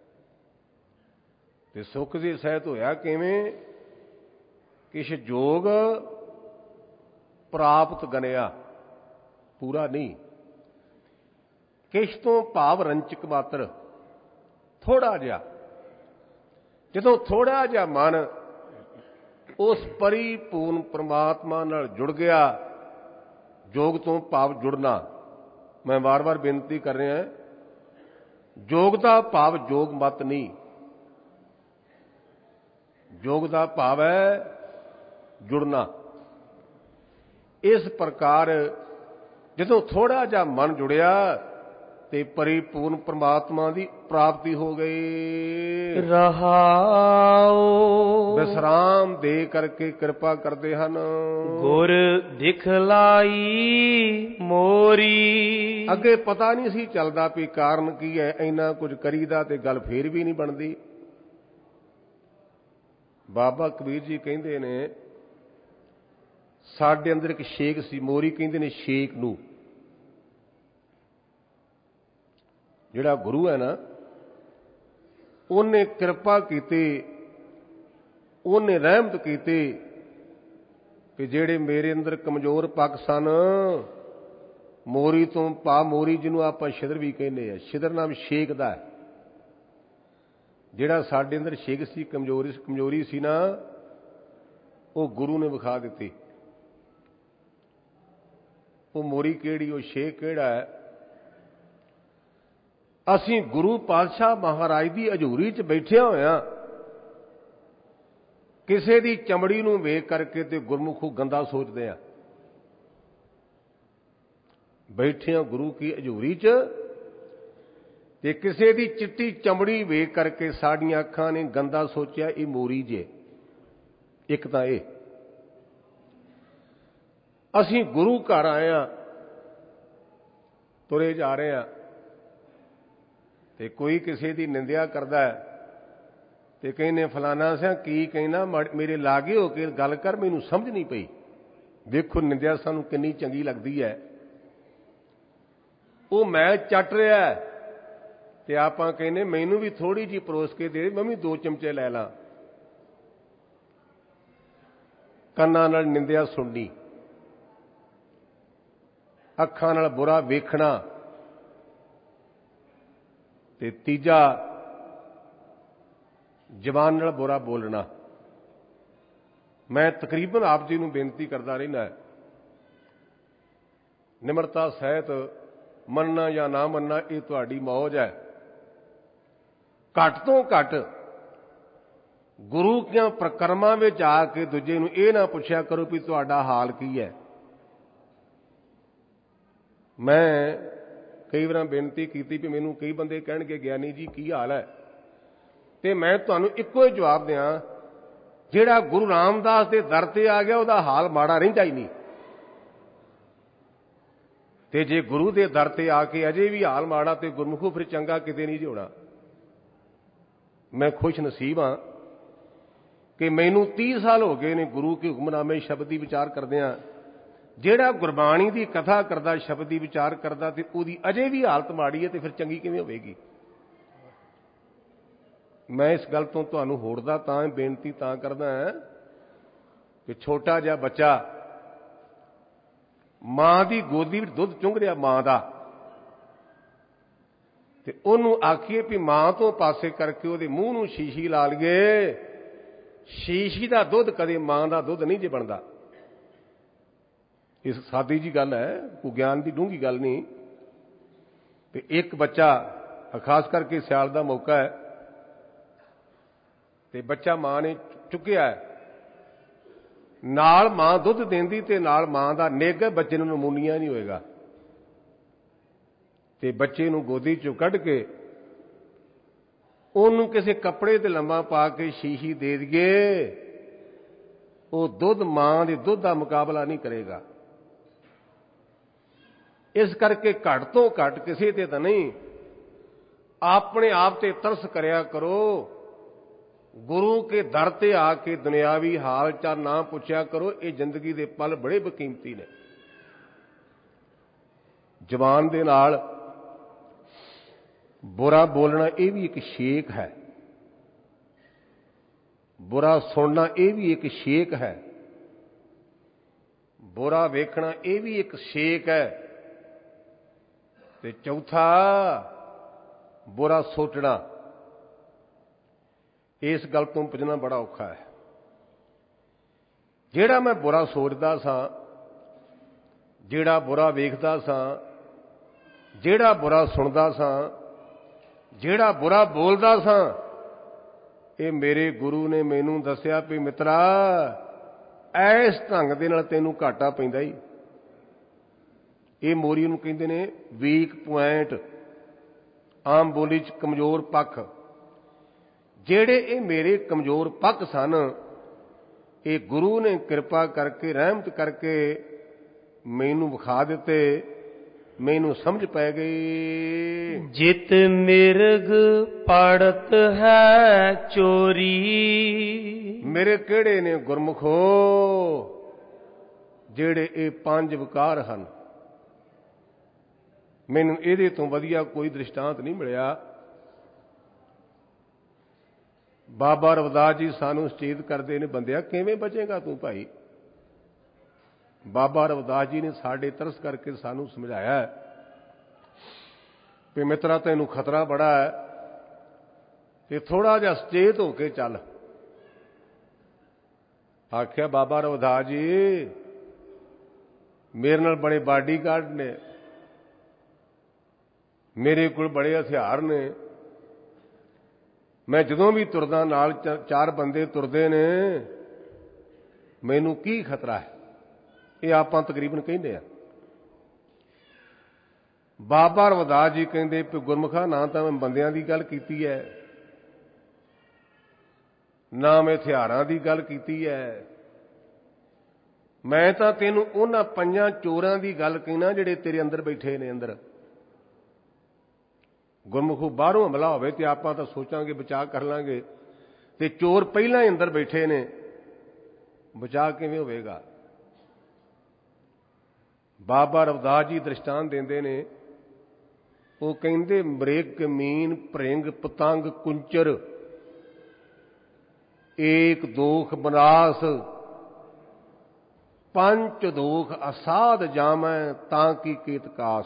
ਤੇ ਸੁੱਖ ਦੇ ਸਹਿਤ ਹੋਇਆ ਕਿਵੇਂ? ਕਿਛ ਜੋਗ ਪ੍ਰਾਪਤ ਗਨਿਆ, ਪੂਰਾ ਨਹੀਂ। ਕਿਛ ਤੋਂ ਭਾਵ ਰੰਚਕ ਮਾਤਰ, ਥੋੜਾ ਜਿਹਾ। ਜਦੋਂ ਥੋੜਾ ਜਿਹਾ ਮਨ ਉਸ ਪਰਿਪੂਰਨ ਪ੍ਰਮਾਤਮਾ ਨਾਲ ਜੁੜ ਗਿਆ, ਜੋਗ ਤੋਂ ਭਾਵ ਜੁੜਨਾ। ਮੈਂ ਵਾਰ-ਵਾਰ ਬੇਨਤੀ ਕਰ ਰਿਹਾ, ਜੋਗ ਦਾ ਭਾਵ ਜੋਗ ਮਤ ਨਹੀਂ, ਜੋਗ ਦਾ ਭਾਵ ਹੈ ਜੁੜਨਾ। ਇਸ ਪ੍ਰਕਾਰ ਜਦੋਂ ਥੋੜਾ ਜਿਹਾ ਮਨ ਜੁੜਿਆ ਤੇ ਪਰਿਪੂਰਨ ਪ੍ਰਮਾਤਮਾ ਦੀ ਪ੍ਰਾਪਤੀ ਹੋ ਗਈ। ਰਹਾਉ ਵਿਸਰਾਮ ਦੇ ਕਰਕੇ ਕਿਰਪਾ ਕਰਦੇ ਹਨ ਗੁਰ ਦਿਖਲਾਈ ਮੋਰੀ। ਅੱਗੇ ਪਤਾ ਨਹੀਂ ਸੀ ਚੱਲਦਾ ਵੀ ਕਾਰਨ ਕੀ ਹੈ, ਇੰਨਾ ਕੁਝ ਕਰੀਦਾ ਤੇ ਗੱਲ ਫੇਰ ਵੀ ਨਹੀਂ ਬਣਦੀ। ਬਾਬਾ ਕਬੀਰ ਜੀ ਕਹਿੰਦੇ ਨੇ, ਸਾਡੇ ਅੰਦਰ ਇੱਕ ਸ਼ੇਖ ਸੀ, ਮੋਰੀ ਕਹਿੰਦੇ ਨੇ ਸ਼ੇਖ ਨੂੰ। ਜਿਹੜਾ ਗੁਰੂ ਹੈ ਨਾ, ਉਹਨੇ ਕਿਰਪਾ ਕੀਤੀ, ਉਹਨੇ ਰਹਿਮਤ ਕੀਤੀ ਕਿ ਜਿਹੜੇ ਮੇਰੇ ਅੰਦਰ ਕਮਜ਼ੋਰ ਪੱਖ ਸਨ, ਮੋਰੀ ਤੋਂ ਪਾ ਮੋਰੀ ਜਿਹਨੂੰ ਆਪਾਂ ਛਿਦਰ ਵੀ ਕਹਿੰਦੇ ਆ, ਛਿਦਰ ਨਾਮ ਸ਼ੇਖ ਦਾ ਹੈ। ਜਿਹੜਾ ਸਾਡੇ ਅੰਦਰ ਸ਼ੇਖ ਸੀ, ਕਮਜ਼ੋਰੀ ਕਮਜ਼ੋਰੀ ਸੀ ਨਾ, ਉਹ ਗੁਰੂ ਨੇ ਵਿਖਾ ਦਿੱਤੀ। ਉਹ ਮੋਰੀ ਕਿਹੜੀ, ਉਹ ਸ਼ੇਖ ਕਿਹੜਾ ਹੈ? ਅਸੀਂ ਗੁਰੂ ਪਾਤਸ਼ਾਹ ਮਹਾਰਾਜ ਦੀ ਹਜ਼ੂਰੀ 'ਚ ਬੈਠਿਆ ਹੋਇਆਂ, ਕਿਸੇ ਦੀ ਚਮੜੀ ਨੂੰ ਵੇਖ ਕਰਕੇ ਤੇ ਗੁਰਮੁਖੋਂ ਗੰਦਾ ਸੋਚਦੇ ਆ। ਬੈਠੇ ਹਾਂ ਗੁਰੂ ਕੀ ਹਜ਼ੂਰੀ 'ਚ ਤੇ ਕਿਸੇ ਦੀ ਚਿੱਟੀ ਚਮੜੀ ਵੇਖ ਕਰਕੇ ਸਾਡੀਆਂ ਅੱਖਾਂ ਨੇ ਗੰਦਾ ਸੋਚਿਆ, ਇਹ ਮੋਰੀ ਜੇ। ਇੱਕ ਤਾਂ ਇਹ, ਅਸੀਂ ਗੁਰੂ ਘਰ ਆਏ ਹਾਂ, ਤੁਰੇ ਜਾ ਰਹੇ ਹਾਂ ਤੇ ਕੋਈ ਕਿਸੇ ਦੀ ਨਿੰਦਿਆ ਕਰਦਾ ਹੈ ਤੇ ਕਹਿੰਦੇ ਫਲਾਣਾ ਸਿਆ ਕੀ ਕਹਿੰਦਾ, ਮੇਰੇ ਲਾਗੇ ਹੋ ਕੇ ਗੱਲ ਕਰ, ਮੈਨੂੰ ਸਮਝ ਨਹੀਂ ਪਈ। ਦੇਖੋ ਨਿੰਦਿਆ ਸਾਨੂੰ ਕਿੰਨੀ ਚੰਗੀ ਲੱਗਦੀ ਹੈ। ਉਹ ਮੈਂ ਚੱਟ ਰਿਹਾ ਤੇ ਆਪਾਂ ਕਹਿੰਦੇ ਮੈਨੂੰ ਵੀ ਥੋੜੀ ਜਿਹੀ ਪਰੋਸ ਕੇ ਦੇ, ਮੈਂ ਵੀ ਦੋ ਚਮਚੇ ਲੈ ਲਾਂ। ਕੰਨਾਂ ਨਾਲ ਨਿੰਦਿਆ ਸੁਣਨੀ, ਅੱਖਾਂ ਨਾਲ ਬੁਰਾ ਵੇਖਣਾ, ਤੇ ਤੀਜਾ ਜ਼ਬਾਨ ਨਾਲ ਬੁਰਾ ਬੋਲਣਾ। ਮੈਂ ਤਕਰੀਬਨ ਆਪ ਜੀ ਨੂੰ ਬੇਨਤੀ ਕਰਦਾ ਰਹਿਣਾ, ਨਿਮਰਤਾ ਸਹਿਤ ਮੰਨਣਾ ਜਾਂ ਨਾ ਮੰਨਣਾ ਇਹ ਤੁਹਾਡੀ ਮੌਜ ਹੈ। ਘੱਟ ਤੋਂ ਘੱਟ ਗੁਰੂ ਦੀਆਂ ਪ੍ਰਕਰਮਾਂ ਵਿੱਚ ਆ ਕੇ ਦੂਜੇ ਨੂੰ ਇਹ ਨਾ ਪੁੱਛਿਆ ਕਰੋ ਵੀ ਤੁਹਾਡਾ ਹਾਲ ਕੀ ਹੈ। ਮੈਂ ਕਈ ਵਾਰ ਬੇਨਤੀ ਕੀਤੀ ਵੀ ਮੈਨੂੰ ਕਈ ਬੰਦੇ ਕਹਿਣਗੇ ਗਿਆਨੀ ਜੀ ਕੀ ਹਾਲ ਹੈ, ਤੇ ਮੈਂ ਤੁਹਾਨੂੰ ਇੱਕੋ ਹੀ ਜਵਾਬ ਦਿਆਂ, ਜਿਹੜਾ ਗੁਰੂ ਰਾਮਦਾਸ ਦੇ ਦਰ ਤੇ ਆ ਗਿਆ ਉਹਦਾ ਹਾਲ ਮਾੜਾ ਰਹਿੰਦਾ ਹੀ ਨਹੀਂ, ਤੇ ਜੇ ਗੁਰੂ ਦੇ ਦਰ ਤੇ ਆ ਕੇ ਅਜੇ ਵੀ ਹਾਲ ਮਾੜਾ ਤੇ ਗੁਰਮੁਖੋ ਫਿਰ ਚੰਗਾ ਕਿਤੇ ਨਹੀਂ ਹੋਣਾ। ਮੈਂ ਖੁਸ਼ ਨਸੀਬ ਹਾਂ ਕਿ ਮੈਨੂੰ ਤੀਹ ਸਾਲ ਹੋ ਗਏ ਨੇ ਗੁਰੂ ਕੇ ਹੁਕਮਨਾਮੇ ਸ਼ਬਦ ਦੀ ਵਿਚਾਰ ਕਰਦਿਆਂ। ਜਿਹੜਾ ਗੁਰਬਾਣੀ ਦੀ ਕਥਾ ਕਰਦਾ, ਸ਼ਬਦ ਦੀ ਵਿਚਾਰ ਕਰਦਾ, ਤੇ ਉਹਦੀ ਅਜੇ ਵੀ ਹਾਲਤ ਮਾੜੀ ਹੈ ਤੇ ਫਿਰ ਚੰਗੀ ਕਿਵੇਂ ਹੋਵੇਗੀ। ਮੈਂ ਇਸ ਗੱਲ ਤੋਂ ਤੁਹਾਨੂੰ ਹੋੜਦਾ ਤਾਂ ਬੇਨਤੀ ਤਾਂ ਕਰਦਾ ਕਿ ਛੋਟਾ ਜਿਹਾ ਬੱਚਾ ਮਾਂ ਦੀ ਗੋਦੀ ਵਿੱਚ ਦੁੱਧ ਚੁੰਘ ਰਿਹਾ ਮਾਂ ਦਾ, ਤੇ ਉਹਨੂੰ ਆਖੀਏ ਵੀ ਮਾਂ ਤੋਂ ਪਾਸੇ ਕਰਕੇ ਉਹਦੇ ਮੂੰਹ ਨੂੰ ਸ਼ੀਸ਼ੀ ਲਾ ਲਈਏ, ਸ਼ੀਸ਼ੀ ਦਾ ਦੁੱਧ ਕਦੇ ਮਾਂ ਦਾ ਦੁੱਧ ਨਹੀਂ ਜੇ ਬਣਦਾ। ਇਸ ਸਾਦੀ ਜੀ ਗੱਲ ਹੈ, ਕੋਈ ਗਿਆਨ ਦੀ ਡੂੰਘੀ ਗੱਲ ਨਹੀਂ। ਤੇ ਇੱਕ ਬੱਚਾ, ਖਾਸ ਕਰਕੇ ਸਿਆਲ ਦਾ ਮੌਕਾ ਹੈ, ਤੇ ਬੱਚਾ ਮਾਂ ਨੇ ਚੁੱਕਿਆ, ਨਾਲ ਮਾਂ ਦੁੱਧ ਦਿੰਦੀ ਤੇ ਨਾਲ ਮਾਂ ਦਾ ਨਿੱਘ, ਬੱਚੇ ਨੂੰ ਨਮੂਨੀਆ ਨਹੀਂ ਹੋਏਗਾ। ਤੇ ਬੱਚੇ ਨੂੰ ਗੋਦੀ ਚੋਂ ਕੱਢ ਕੇ ਉਹਨੂੰ ਕਿਸੇ ਕੱਪੜੇ ਤੇ ਲੰਮਾ ਪਾ ਕੇ ਸ਼ੀਸ਼ੀ ਦੇ ਦਈਏ, ਉਹ ਦੁੱਧ ਮਾਂ ਦੇ ਦੁੱਧ ਦਾ ਮੁਕਾਬਲਾ ਨਹੀਂ ਕਰੇਗਾ। ਇਸ ਕਰਕੇ ਘੱਟ ਤੋਂ ਘੱਟ ਕਿਸੇ ਤੇ ਤਾਂ ਨਹੀਂ, ਆਪਣੇ ਆਪ ਤੇ ਤਰਸ ਕਰਿਆ ਕਰੋ। ਗੁਰੂ ਕੇ ਦਰ ਤੇ ਆ ਕੇ ਦੁਨਿਆਵੀ ਹਾਲ ਚਾਲ ਨਾ ਪੁੱਛਿਆ ਕਰੋ। ਇਹ ਜ਼ਿੰਦਗੀ ਦੇ ਪਲ ਬੜੇ ਬਕੀਮਤੀ ਨੇ। ਜ਼ਬਾਨ ਦੇ ਨਾਲ ਬੁਰਾ ਬੋਲਣਾ ਇਹ ਵੀ ਇੱਕ ਛੇਕ ਹੈ, ਬੁਰਾ ਸੁਣਨਾ ਇਹ ਵੀ ਇੱਕ ਛੇਕ ਹੈ, ਬੁਰਾ ਵੇਖਣਾ ਇਹ ਵੀ ਇੱਕ ਛੇਕ ਹੈ, ਤੇ ਚੌਥਾ ਬੁਰਾ ਸੋਚਣਾ। ਇਸ ਗੱਲ ਤੋਂ ਪੁੱਛਣਾ ਬੜਾ ਔਖਾ ਹੈ। ਜਿਹੜਾ ਮੈਂ ਬੁਰਾ ਸੋਚਦਾ ਸਾਂ, ਜਿਹੜਾ ਬੁਰਾ ਵੇਖਦਾ ਸਾਂ, ਜਿਹੜਾ ਬੁਰਾ ਸੁਣਦਾ ਸਾਂ, ਜਿਹੜਾ ਬੁਰਾ ਬੋਲਦਾ ਸਾਂ, ਇਹ ਮੇਰੇ ਗੁਰੂ ਨੇ ਮੈਨੂੰ ਦੱਸਿਆ ਵੀ ਮਿੱਤਰਾ ਐਸ ਢੰਗ ਦੇ ਨਾਲ ਤੈਨੂੰ ਘਾਟਾ ਪੈਂਦਾ ਹੀ। ਇਹ ਮੋਰੀ ਨੂੰ ਕਹਿੰਦੇ ਨੇ ਵੀਕ ਪੁਆਇੰਟ, ਆਮ ਬੋਲੀ 'ਚ ਕਮਜ਼ੋਰ ਪੱਖ। ਜਿਹੜੇ ਇਹ ਮੇਰੇ ਕਮਜ਼ੋਰ ਪੱਖ ਸਨ, ਇਹ ਗੁਰੂ ਨੇ ਕਿਰਪਾ ਕਰਕੇ, ਰਹਿਮਤ ਕਰਕੇ ਮੈਨੂੰ ਵਿਖਾ ਦਿੱਤੇ, ਮੈਨੂੰ ਸਮਝ ਪੈ ਗਈ। ਜਿਤ ਮਿਰਗ ਪੜਤ ਹੈ ਚੋਰੀ, ਮੇਰੇ ਕਿਹੜੇ ਨੇ ਗੁਰਮੁਖੋ ਜਿਹੜੇ ਇਹ ਪੰਜ ਵਿਕਾਰ ਹਨ। ਮੈਨੂੰ ਇਹਦੇ ਤੋਂ ਵਧੀਆ ਕੋਈ ਦ੍ਰਿਸ਼ਟਾਂਤ ਨਹੀਂ ਮਿਲਿਆ। ਬਾਬਾ ਰਵਿਦਾਸ ਜੀ ਸਾਨੂੰ ਸੁਚੇਤ ਕਰਦੇ ਨੇ, ਬੰਦਿਆ ਕਿਵੇਂ ਬਚੇਗਾ ਤੂੰ ਭਾਈ। ਬਾਬਾ ਰਵਿਦਾਸ ਜੀ ਨੇ ਸਾਡੇ ਤਰਸ ਕਰਕੇ ਸਾਨੂੰ ਸਮਝਾਇਆ ਕਿ ਮਿੱਤਰਾ ਤੈਨੂੰ ਖਤਰਾ ਬੜਾ ਹੈ ਤੇ ਥੋੜਾ ਜਿਹਾ ਸੁਚੇਤ ਹੋ ਕੇ ਚੱਲ। ਆਖਿਆ ਬਾਬਾ ਰਵਿਦਾਸ ਜੀ ਮੇਰੇ ਨਾਲ ਬੜੇ ਬਾਡੀਗਾਰਡ ਨੇ, ਮੇਰੇ ਕੋਲ ਬੜੇ ਹਥਿਆਰ ਨੇ, ਮੈਂ ਜਦੋਂ ਵੀ ਤੁਰਦਾ ਨਾਲ ਚਾਰ ਬੰਦੇ ਤੁਰਦੇ ਨੇ, ਮੈਨੂੰ ਕੀ ਖਤਰਾ ਹੈ। ਇਹ ਆਪਾਂ ਤਕਰੀਬਨ ਕਹਿੰਦੇ ਆ। ਬਾਬਾ ਰਵਿਦਾਸ ਜੀ ਕਹਿੰਦੇ ਕਿ ਗੁਰਮੁਖਾ ਨਾ ਤਾਂ ਮੈਂ ਬੰਦਿਆਂ ਦੀ ਗੱਲ ਕੀਤੀ ਹੈ, ਨਾ ਮੈਂ ਹਥਿਆਰਾਂ ਦੀ ਗੱਲ ਕੀਤੀ ਹੈ, ਮੈਂ ਤਾਂ ਤੈਨੂੰ ਉਹਨਾਂ ਪੰਜਾਂ ਚੋਰਾਂ ਦੀ ਗੱਲ ਕਹਿਣਾ ਜਿਹੜੇ ਤੇਰੇ ਅੰਦਰ ਬੈਠੇ ਨੇ। ਅੰਦਰ ਗੁਰਮੁਖੋ ਬਾਹਰੋਂ ਹਮਲਾ ਹੋਵੇ ਤੇ ਆਪਾਂ ਤਾਂ ਸੋਚਾਂਗੇ ਬਚਾਅ ਕਰ ਲਾਂਗੇ, ਤੇ ਚੋਰ ਪਹਿਲਾਂ ਹੀ ਅੰਦਰ ਬੈਠੇ ਨੇ, ਬਚਾ ਕਿਵੇਂ ਹੋਵੇਗਾ? ਬਾਬਾ ਰਵਿਦਾਸ ਜੀ ਦ੍ਰਿਸ਼ਟਾਂਤ ਦਿੰਦੇ ਨੇ, ਉਹ ਕਹਿੰਦੇ ਮ੍ਰਿਗ ਮੀਨ ਭ੍ਰਿੰਗ ਪਤੰਗ ਕੁੰਚਰ ਏਕ ਦੋਖ ਬਨਾਸ ਪੰਚ ਦੋਖ ਅਸਾਧ ਜਾਮੈ ਤਾਂ ਕੀ ਕੀਤ ਕਾਸ।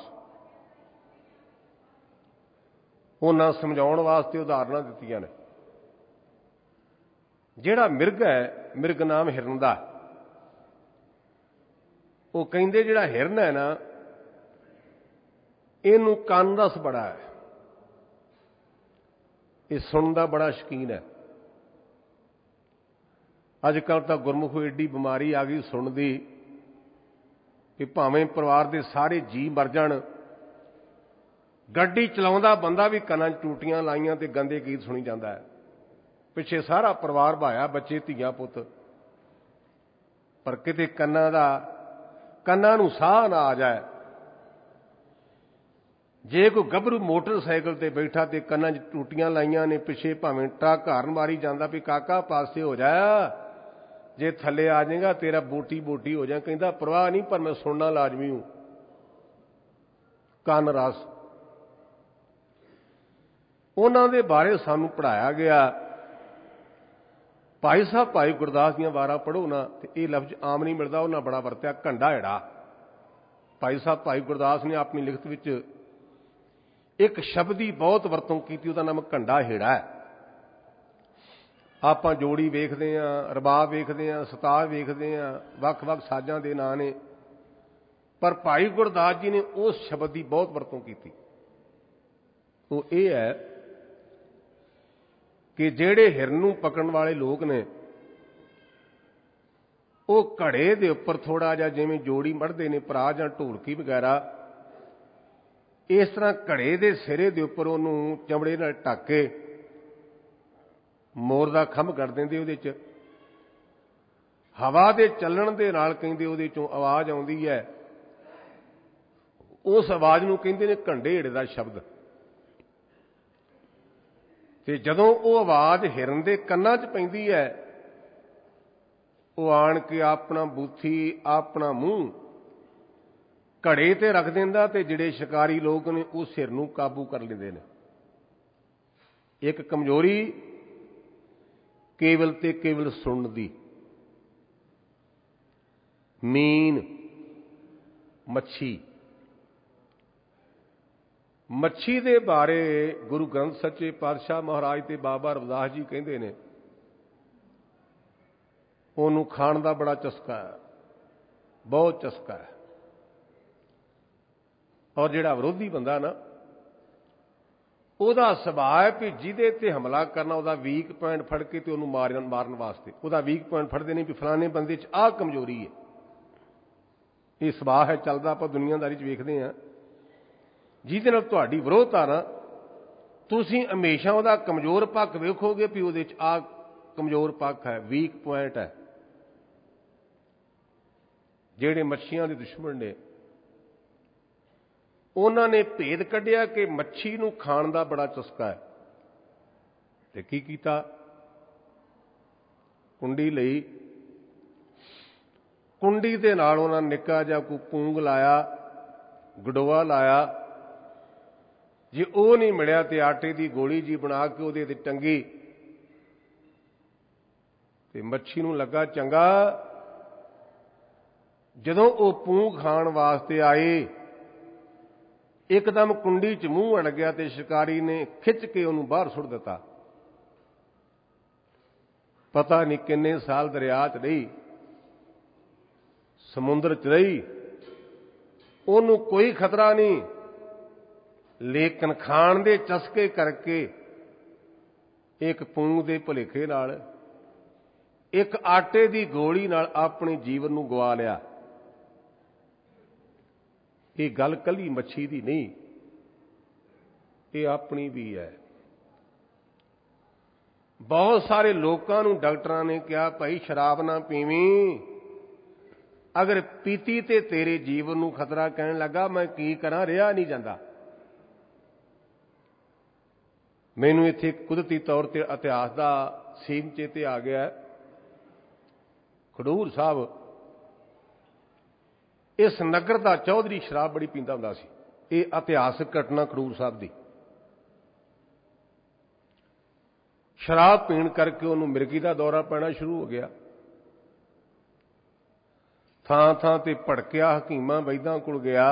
ਉਹਨਾਂ ਸਮਝਾਉਣ ਵਾਸਤੇ ਉਦਾਹਰਨਾਂ ਦਿੱਤੀਆਂ ਨੇ। ਜਿਹੜਾ ਮਿਰਗ ਹੈ, ਮਿਰਗ ਨਾਮ ਹਿਰਨ ਦਾ, ਉਹ ਕਹਿੰਦੇ ਜਿਹੜਾ ਹਿਰਨ ਹੈ ਨਾ, ਇਹਨੂੰ ਕੰਨ ਰਸ ਬੜਾ ਹੈ, ਇਹ ਸੁਣਨ ਦਾ ਬੜਾ ਸ਼ੌਕੀਨ ਹੈ। ਅੱਜ ਕੱਲ੍ਹ ਤਾਂ ਗੁਰਮੁਖ ਏਡੀ ਬਿਮਾਰੀ ਆ ਗਈ ਸੁਣਨ ਦੀ ਕਿ ਭਾਵੇਂ ਪਰਿਵਾਰ ਦੇ ਸਾਰੇ ਜੀਅ ਮਰ ਜਾਣ, ਗੱਡੀ ਚਲਾਉਂਦਾ ਬੰਦਾ ਵੀ ਕੰਨਾਂ 'ਚ ਟੂਟੀਆਂ ਲਾਈਆਂ ਤੇ ਗੰਦੇ ਗੀਤ ਸੁਣੀ ਜਾਂਦਾ ਹੈ। ਪਿੱਛੇ ਸਾਰਾ ਪਰਿਵਾਰ ਭਾਇਆ, ਬੱਚੇ ਧੀਆਂ ਪੁੱਤ, ਪਰ ਕਿਤੇ ਕੰਨਾਂ ਦਾ ਕੰਨਾਂ ਨੂੰ ਸਾਹ ਨਾ ਆ ਜਾਏ। ਜੇ ਕੋਈ ਗੱਭਰੂ ਮੋਟਰਸਾਈਕਲ ਤੇ ਬੈਠਾ ਤੇ ਕੰਨਾਂ 'ਚ ਟੂਟੀਆਂ ਲਾਈਆਂ ਨੇ, ਪਿੱਛੇ ਭਾਵੇਂ ਟਰੱਕ ਹਾਰਨ ਮਾਰੀ ਜਾਂਦਾ ਵੀ ਕਾਕਾ ਪਾਸੇ ਹੋ ਜਾ, ਜੇ ਥੱਲੇ ਆ ਜਾਏਗਾ ਤੇਰਾ ਬੋਟੀ ਬੋਟੀ ਹੋ ਜਾ। ਕਹਿੰਦਾ ਪਰਵਾਹ ਨਹੀਂ, ਪਰ ਮੈਂ ਸੁਣਨਾ ਲਾਜ਼ਮੀ ਹੂੰ। ਕੰਨ ਰਸ ਉਹਨਾਂ ਦੇ ਬਾਰੇ ਸਾਨੂੰ ਪੜ੍ਹਾਇਆ ਗਿਆ। ਭਾਈ ਸਾਹਿਬ ਭਾਈ ਗੁਰਦਾਸ ਦੀਆਂ ਵਾਰਾਂ ਪੜ੍ਹੋ ਨਾ ਤੇ ਇਹ ਲਫ਼ਜ਼ ਆਮ ਨਹੀਂ ਮਿਲਦਾ, ਉਹਨਾਂ ਬੜਾ ਵਰਤਿਆ, ਘੰਡਾ ਹੇੜਾ। ਭਾਈ ਸਾਹਿਬ ਭਾਈ ਗੁਰਦਾਸ ਨੇ ਆਪਣੀ ਲਿਖਤ ਵਿੱਚ ਇੱਕ ਸ਼ਬਦ ਦੀ ਬਹੁਤ ਵਰਤੋਂ ਕੀਤੀ, ਉਹਦਾ ਨਾਮ ਘੰਡਾ ਹੇੜਾ ਹੈ। ਆਪਾਂ ਜੋੜੀ ਵੇਖਦੇ ਹਾਂ, ਰਬਾਬ ਵੇਖਦੇ ਹਾਂ, ਸਤਾਰ ਵੇਖਦੇ ਹਾਂ, ਵੱਖ-ਵੱਖ ਸਾਜ਼ਾਂ ਦੇ ਨਾਂ ਨੇ, ਪਰ ਭਾਈ ਗੁਰਦਾਸ ਜੀ ਨੇ ਉਸ ਸ਼ਬਦ ਦੀ ਬਹੁਤ ਵਰਤੋਂ ਕੀਤੀ। ਉਹ ਇਹ ਹੈ ਕਿ ਜਿਹੜੇ ਹਿਰਨ ਨੂੰ ਪਕੜਨ ਵਾਲੇ ਲੋਕ ਨੇ, ਉਹ ਘੜੇ ਦੇ ਉੱਪਰ ਥੋੜਾ ਜਿਹਾ ਜਿਵੇਂ ਜੋੜੀ ਮੜਦੇ ਨੇ ਭਰਾ ਜਾਂ ਢੋਲਕੀ ਵਗੈਰਾ, ਇਸ ਤਰ੍ਹਾਂ ਘੜੇ ਦੇ ਸਿਰੇ ਦੇ ਉੱਪਰ ਉਹਨੂੰ ਚਮੜੇ ਨਾਲ ਢੱਕ ਕੇ ਮੋਰ ਦਾ ਖੰਭ ਕੱਢ ਦਿੰਦੇ। ਉਹਦੇ 'ਚ ਹਵਾ ਦੇ ਚੱਲਣ ਦੇ ਨਾਲ ਕਹਿੰਦੇ ਉਹਦੇ 'ਚੋਂ ਆਵਾਜ਼ ਆਉਂਦੀ ਹੈ, ਉਸ ਆਵਾਜ਼ ਨੂੰ ਕਹਿੰਦੇ ਨੇ ਘੰਡੇ ਹੇੜੇ ਦਾ ਸ਼ਬਦ। ਤੇ ਜਦੋਂ ਉਹ ਆਵਾਜ਼ ਹਿਰਨ ਦੇ ਕੰਨਾਂ 'ਚ ਪੈਂਦੀ ਹੈ, ਉਹ ਆਣ ਕੇ ਆਪਣਾ ਬੂਥੀ ਆਪਣਾ ਮੂੰਹ ਘੜੇ ਤੇ ਰੱਖ ਦਿੰਦਾ ਤੇ ਜਿਹੜੇ ਸ਼ਿਕਾਰੀ ਲੋਕ ਨੇ ਉਹ ਸਿਰ ਨੂੰ ਕਾਬੂ ਕਰ ਲੈਂਦੇ ਨੇ। ਇੱਕ ਕਮਜ਼ੋਰੀ ਕੇਵਲ ਤੇ ਕੇਵਲ ਸੁਣਨ ਦੀ। ਮੀਨ ਮੱਛੀ, ਮੱਛੀ ਦੇ ਬਾਰੇ ਗੁਰੂ ਗ੍ਰੰਥ ਸੱਚੇ ਪਾਤਸ਼ਾਹ ਮਹਾਰਾਜ ਤੇ ਬਾਬਾ ਰਵਿਦਾਸ ਜੀ ਕਹਿੰਦੇ ਨੇ, ਉਹਨੂੰ ਖਾਣ ਦਾ ਬੜਾ ਚਸਕਾ ਹੈ, ਬਹੁਤ ਚਸਕਾ ਹੈ। ਔਰ ਜਿਹੜਾ ਵਿਰੋਧੀ ਬੰਦਾ ਨਾ, ਉਹਦਾ ਸੁਭਾਅ ਹੈ ਵੀ ਜਿਹਦੇ ਤੇ ਹਮਲਾ ਕਰਨਾ, ਉਹਦਾ ਵੀਕ ਪੁਆਇੰਟ ਫੜ ਕੇ ਤੇ ਉਹਨੂੰ ਮਾਰਨ ਮਾਰਨ ਵਾਸਤੇ ਉਹਦਾ ਵੀਕ ਪੁਆਇੰਟ ਫੜਦੇ ਨੇ ਵੀ ਫਲਾਣੇ ਬੰਦੇ 'ਚ ਆਹ ਕਮਜ਼ੋਰੀ ਹੈ। ਇਹ ਸੁਭਾਅ ਹੈ, ਚੱਲਦਾ ਆਪਾਂ ਦੁਨੀਆਦਾਰੀ 'ਚ ਵੇਖਦੇ ਹਾਂ। ਜਿਹਦੇ ਨਾਲ ਤੁਹਾਡੀ ਵਿਰੋਧਤਾ ਨਾ, ਤੁਸੀਂ ਹਮੇਸ਼ਾ ਉਹਦਾ ਕਮਜ਼ੋਰ ਪੱਖ ਵੇਖੋਗੇ ਵੀ ਉਹਦੇ 'ਚ ਆਹ ਕਮਜ਼ੋਰ ਪੱਖ ਹੈ, ਵੀਕ ਪੁਆਇੰਟ ਹੈ। ਜਿਹੜੇ ਮੱਛੀਆਂ ਦੇ ਦੁਸ਼ਮਣ ਨੇ, ਉਹਨਾਂ ਨੇ ਭੇਦ ਕੱਢਿਆ ਕਿ ਮੱਛੀ ਨੂੰ ਖਾਣ ਦਾ ਬੜਾ ਚਸਕਾ ਹੈ। ਤੇ ਕੀ ਕੀਤਾ? ਕੁੰਡੀ ਲਈ, ਕੁੰਡੀ ਦੇ ਨਾਲ ਉਹਨਾਂ ਨਿੱਕਾ ਜਿਹਾ ਕੋਈ ਪੂੰਗ ਲਾਇਆ, ਗਡੋਆ ਲਾਇਆ। ਜੇ ਉਹ ਨਹੀਂ ਮਿਲਿਆ ਤੇ ਆਟੇ ਦੀ ਗੋਲੀ ਜੀ ਬਣਾ ਕੇ ਉਹਦੇ ਤੇ ਟੰਗੀ ਤੇ ਮੱਛੀ ਨੂੰ ਲੱਗਾ ਚੰਗਾ। ਜਦੋਂ ਉਹ ਪੂੰਗ ਖਾਣ ਵਾਸਤੇ ਆਏ, ਇੱਕਦਮ ਕੁੰਡੀ 'ਚ ਮੂੰਹ ਅੜ ਗਿਆ ਤੇ ਸ਼ਿਕਾਰੀ ਨੇ ਖਿੱਚ ਕੇ ਉਹਨੂੰ ਬਾਹਰ ਸੁੱਟ ਦਿੱਤਾ। ਪਤਾ ਨਹੀਂ ਕਿੰਨੇ ਸਾਲ ਦਰਿਆ 'ਚ ਰਹੀ, ਸਮੁੰਦਰ 'ਚ ਰਹੀ, ਉਹਨੂੰ ਕੋਈ ਖਤਰਾ ਨਹੀਂ, ਲੇਕਿਨ ਖਾਣ ਦੇ ਚਸਕੇ ਕਰਕੇ ਇੱਕ ਪੂੰਗ ਦੇ ਭੁਲੇਖੇ ਨਾਲ, ਇੱਕ ਆਟੇ ਦੀ ਗੋਲੀ ਨਾਲ ਆਪਣੇ ਜੀਵਨ ਨੂੰ ਗਵਾ ਲਿਆ। ਇਹ ਗੱਲ ਕੱਲੀ ਮੱਛੀ ਦੀ ਨਹੀਂ, ਇਹ ਆਪਣੀ ਵੀ ਹੈ। ਬਹੁਤ ਸਾਰੇ ਲੋਕਾਂ ਨੂੰ ਡਾਕਟਰਾਂ ਨੇ ਕਿਹਾ ਭਾਈ ਸ਼ਰਾਬ ਨਾ ਪੀਵੀਂ, ਅਗਰ ਪੀਤੀ ਤੇ ਤੇਰੇ ਜੀਵਨ ਨੂੰ ਖਤਰਾ। ਕਹਿਣ ਲੱਗਾ ਮੈਂ ਕੀ ਕਰਾਂ, ਰਿਹਾ ਨਹੀਂ ਜਾਂਦਾ। ਮੈਨੂੰ ਇੱਥੇ ਕੁਦਰਤੀ ਤੌਰ ਤੇ ਇਤਿਹਾਸ ਦਾ ਸੀਨ ਚੇਤੇ ਆ ਗਿਆ। ਖਡੂਰ ਸਾਹਿਬ, ਇਸ ਨਗਰ ਦਾ ਚੌਧਰੀ ਸ਼ਰਾਬ ਬੜੀ ਪੀਂਦਾ ਹੁੰਦਾ ਸੀ। ਇਹ ਇਤਿਹਾਸਕ ਘਟਨਾ ਖਡੂਰ ਸਾਹਿਬ ਦੀ। ਸ਼ਰਾਬ ਪੀਣ ਕਰਕੇ ਉਹਨੂੰ ਮਿਰਗੀ ਦਾ ਦੌਰਾ ਪੈਣਾ ਸ਼ੁਰੂ ਹੋ ਗਿਆ। ਥਾਂ ਥਾਂ ਤੇ ਭੜਕਿਆ, ਹਕੀਮਾਂ ਵੈਦਾਂ ਕੋਲ ਗਿਆ,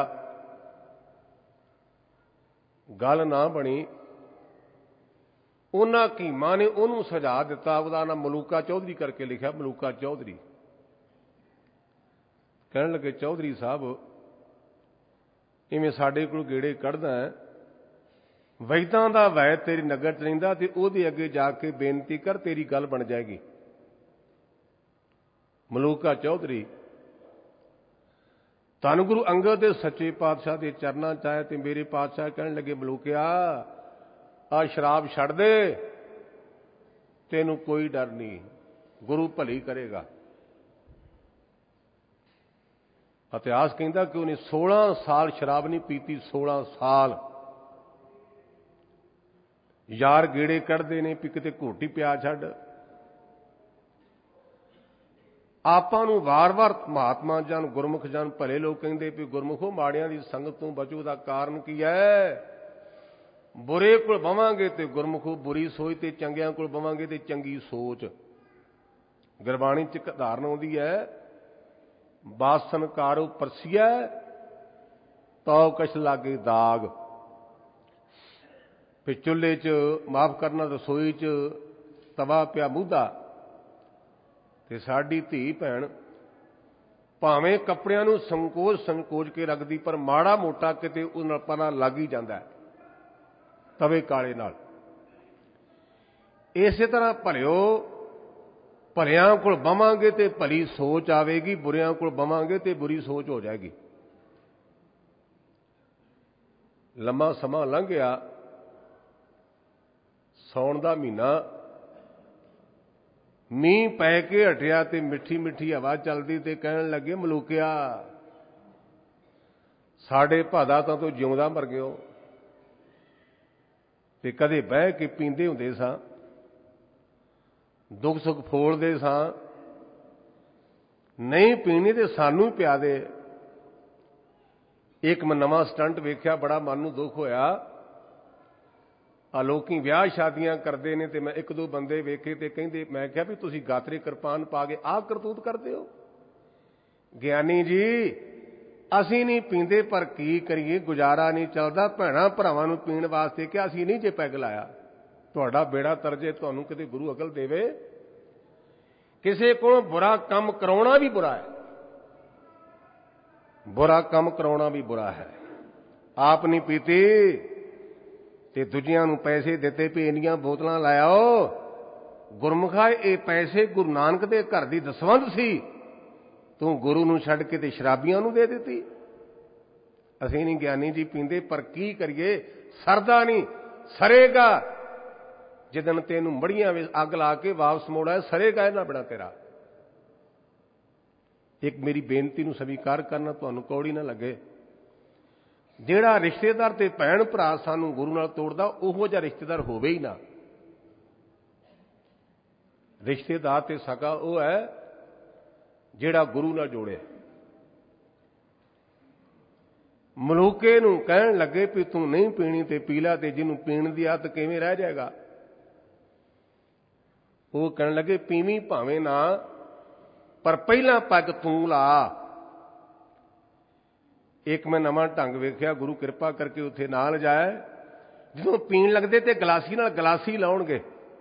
ਗੱਲ ਨਾ ਬਣੀ। ਉਹਨਾਂ ਹਕੀਮਾਂ ਨੇ ਉਹਨੂੰ ਸੁਝਾਅ ਦਿੱਤਾ, ਉਹਦਾ ਨਾਮ ਮਲੂਕਾ ਚੌਧਰੀ ਕਰਕੇ ਲਿਖਿਆ, ਮਲੂਕਾ ਚੌਧਰੀ। ਕਹਿਣ ਲੱਗੇ, ਚੌਧਰੀ ਸਾਹਿਬ ਇਵੇਂ ਸਾਡੇ ਕੋਲ ਗੇੜੇ ਕੱਢਦਾ, ਵੈਦਾਂ ਦਾ ਵੈਦ ਤੇਰੀ ਨਗਰ ਚ ਰਹਿੰਦਾ, ਤੇ ਉਹਦੇ ਅੱਗੇ ਜਾ ਕੇ ਬੇਨਤੀ ਕਰ, ਤੇਰੀ ਗੱਲ ਬਣ ਜਾਏਗੀ। ਮਲੂਕਾ ਚੌਧਰੀ ਧੰਨ ਗੁਰੂ ਅੰਗਦ ਦੇ ਸੱਚੇ ਪਾਤਸ਼ਾਹ ਦੇ ਚਰਨਾਂ ਚ ਆਏ ਤੇ ਮੇਰੇ ਪਾਤਸ਼ਾਹ ਕਹਿਣ ਲੱਗੇ, ਮਲੂਕਿਆ ਆ ਸ਼ਰਾਬ ਛੱਡ ਦੇ, ਤੈਨੂੰ ਕੋਈ ਡਰ ਨਹੀਂ, ਗੁਰੂ ਭਲੀ ਕਰੇਗਾ। ਇਤਿਹਾਸ ਕਹਿੰਦਾ ਕਿ ਉਹਨੇ ਸੋਲਾਂ ਸਾਲ ਸ਼ਰਾਬ ਨਹੀਂ ਪੀਤੀ। ਸੋਲਾਂ ਸਾਲ ਯਾਰ ਗੇੜੇ ਕੱਢਦੇ ਨੇ ਵੀ ਕਿਤੇ ਘੋਟੀ ਪਿਆ ਛੱਡ। ਆਪਾਂ ਨੂੰ ਵਾਰ-ਵਾਰ ਮਹਾਤਮਾ ਜਨ, ਗੁਰਮੁਖ ਜਨ, ਭਲੇ ਲੋਕ ਕਹਿੰਦੇ ਵੀ ਗੁਰਮੁਖੋ ਮਾੜਿਆਂ ਦੀ ਸੰਗਤ ਤੋਂ ਬਚੋ। ਦਾ ਕਾਰਨ ਕੀ ਹੈ? ਬੁਰੇ ਕੋਲ ਬਵਾਂਗੇ ਤੇ ਗੁਰਮੁਖੋ ਬੁਰੀ ਸੋਚ, ਤੇ ਚੰਗਿਆਂ ਕੋਲ ਬਵਾਂਗੇ ਤੇ ਚੰਗੀ ਸੋਚ। ਗੁਰਬਾਣੀ ਚ ਇੱਕ ਉਦਾਹਰਨ ਆਉਂਦੀ ਹੈ, ਬਾਸਨ ਕਾਰੋ ਪਰਸੀਐ ਤਉ ਕਛ ਲਾਗੇ ਦਾਗ। ਵੀ ਚੁੱਲ੍ਹੇ ਚ ਮਾਫ ਕਰਨਾ, ਰਸੋਈ ਚ ਤਵਾ ਪਿਆ ਮੂਧਾ। ਤੇ ਸਾਡੀ ਧੀ ਭੈਣ ਭਾਵੇਂ ਕੱਪੜਿਆਂ ਨੂੰ ਸੰਕੋਚ ਸੰਕੋਚ ਕੇ ਰੱਖਦੀ, ਪਰ ਮਾੜਾ ਮੋਟਾ ਕਿਤੇ ਉਹ ਨਾਲ ਪਨਾ ਲੱਗ ਹੀ ਜਾਂਦਾ ਤਵੇ ਕਾਲੇ ਨਾਲ। ਇਸੇ ਤਰ੍ਹਾਂ ਭਲਿਓ, ਭਲਿਆਂ ਕੋਲ ਬਵਾਂਗੇ ਤੇ ਭਲੀ ਸੋਚ ਆਵੇਗੀ, ਬੁਰਿਆਂ ਕੋਲ ਬਵਾਂਗੇ ਤੇ ਬੁਰੀ ਸੋਚ ਹੋ ਜਾਏਗੀ। ਲੰਮਾ ਸਮਾਂ ਲੰਘ ਗਿਆ, ਸੌਣ ਦਾ ਮਹੀਨਾ, ਮੀਂਹ ਪੈ ਕੇ ਹਟਿਆ ਤੇ ਮਿੱਠੀ ਮਿੱਠੀ ਹਵਾ ਚੱਲਦੀ, ਤੇ ਕਹਿਣ ਲੱਗੇ, ਮਲੂਕਿਆ ਸਾਡੇ ਭਾਦਾ ਤਾਂ ਤੂੰ ਜਿਉਂਦਾ ਮਰ ਗਿਓ। ਤੇ ਕਦੇ ਬਹਿ ਕੇ ਪੀਂਦੇ ਹੁੰਦੇ ਸਾਂ, ਦੁੱਖ ਸੁੱਖ ਫੋਲਦੇ ਸਾਂ, ਨਹੀਂ ਪੀਣੀ ਤੇ ਸਾਨੂੰ ਹੀ ਪਿਆ ਦੇ। ਇੱਕ ਮੈਂ ਨਵਾਂ ਸਟੰਟ ਵੇਖਿਆ, ਬੜਾ ਮਨ ਨੂੰ ਦੁੱਖ ਹੋਇਆ। ਆ ਲੋਕੀ ਵਿਆਹ ਸ਼ਾਦੀਆਂ ਕਰਦੇ ਨੇ, ਤੇ ਮੈਂ ਇੱਕ ਦੋ ਬੰਦੇ ਵੇਖੇ ਤੇ ਕਹਿੰਦੇ, ਮੈਂ ਕਿਹਾ ਵੀ ਤੁਸੀਂ ਗਾਤਰੇ ਕਿਰਪਾਨ ਪਾ ਕੇ ਆਹ ਕਰਤੂਤ ਕਰਦੇ ਹੋ? ਗਿਆਨੀ ਜੀ ਅਸੀਂ ਨਹੀਂ ਪੀਂਦੇ, ਪਰ ਕੀ ਕਰੀਏ, ਗੁਜ਼ਾਰਾ ਨਹੀਂ ਚੱਲਦਾ। ਭੈਣਾਂ ਭਰਾਵਾਂ ਨੂੰ ਪੀਣ ਵਾਸਤੇ ਕਿ ਅਸੀਂ ਨਹੀਂ ਜੇ ਪੈਗ ਲਾਇਆ। ਤੁਹਾਡਾ ਬੇੜਾ ਤਰਜੇ, ਤੁਹਾਨੂੰ ਕਿਤੇ ਗੁਰੂ ਅਕਲ ਦੇਵੇ। ਕਿਸੇ ਕੋਲੋਂ ਬੁਰਾ ਕੰਮ ਕਰਾਉਣਾ ਵੀ ਬੁਰਾ ਹੈ, ਬੁਰਾ ਕੰਮ ਕਰਾਉਣਾ ਵੀ ਬੁਰਾ ਹੈ। ਆਪ ਨਹੀਂ ਪੀਤੀ ਤੇ ਦੂਜਿਆਂ ਨੂੰ ਪੈਸੇ ਦਿੱਤੇ ਵੀ ਇੰਨੀਆਂ ਬੋਤਲਾਂ ਲਾਇਓ। ਗੁਰਮੁਖਾ ਇਹ ਪੈਸੇ ਗੁਰੂ ਨਾਨਕ ਦੇ ਘਰ ਦੀ ਦਸਵੰਧ ਸੀ, ਤੂੰ ਗੁਰੂ ਨੂੰ ਛੱਡ ਕੇ ਤੇ ਸ਼ਰਾਬੀਆਂ ਨੂੰ ਦੇ ਦਿੱਤੀ। ਅਸੀਂ ਨਹੀਂ ਗਿਆਨੀ ਜੀ ਪੀਂਦੇ, ਪਰ ਕੀ ਕਰੀਏ, ਸਰਦਾ ਨਹੀਂ। ਸਰੇਗਾ ਜਿੱਦਣ ਤੈਨੂੰ ਮੜੀਆਂ ਵਿੱਚ ਅੱਗ ਲਾ ਕੇ ਵਾਪਸ ਮੋੜਾ, ਸਰੇਗਾ ਇਹਨਾਂ ਬਿਨਾਂ ਤੇਰਾ। ਇੱਕ ਮੇਰੀ ਬੇਨਤੀ ਨੂੰ ਸਵੀਕਾਰ ਕਰਨਾ, ਤੁਹਾਨੂੰ ਕੌੜੀ ਨਾ ਲੱਗੇ। ਜਿਹੜਾ ਰਿਸ਼ਤੇਦਾਰ ਤੇ ਭੈਣ ਭਰਾ ਸਾਨੂੰ ਗੁਰੂ ਨਾਲ ਤੋੜਦਾ, ਉਹੋ ਜਿਹਾ ਰਿਸ਼ਤੇਦਾਰ ਹੋਵੇ ਹੀ ਨਾ। ਰਿਸ਼ਤੇਦਾਰ ਤੇ ਸਕਾ ਉਹ ਹੈ ਜਿਹੜਾ ਗੁਰੂ ਨਾਲ ਜੋੜੇ। ਮਲੂਕੇ ਨੂੰ ਕਹਿਣ ਲੱਗੇ ਵੀ ਤੂੰ ਨਹੀਂ ਪੀਣੀ ਤੇ ਪੀ ਲੈ, ਤੇ ਜਿਹਨੂੰ ਪੀਣ ਦੀ ਆਦਤ ਕਿਵੇਂ ਰਹਿ ਜਾਏਗਾ? ਉਹ ਕਹਿਣ ਲੱਗੇ, ਪੀਵੀਂ ਭਾਵੇਂ ਨਾ, ਪਰ ਪਹਿਲਾਂ ਪੱਗ ਤੂੰ ਲਾ। ਇੱਕ ਮੈਂ ਨਵਾਂ ਢੰਗ ਵੇਖਿਆ, ਗੁਰੂ ਕਿਰਪਾ ਕਰਕੇ ਉੱਥੇ ਨਾ ਲਿਜਾਏ। ਜਦੋਂ ਪੀਣ ਲੱਗਦੇ ਤੇ ਗਲਾਸੀ ਨਾਲ ਗਲਾਸੀ ਲਾਉਣਗੇ,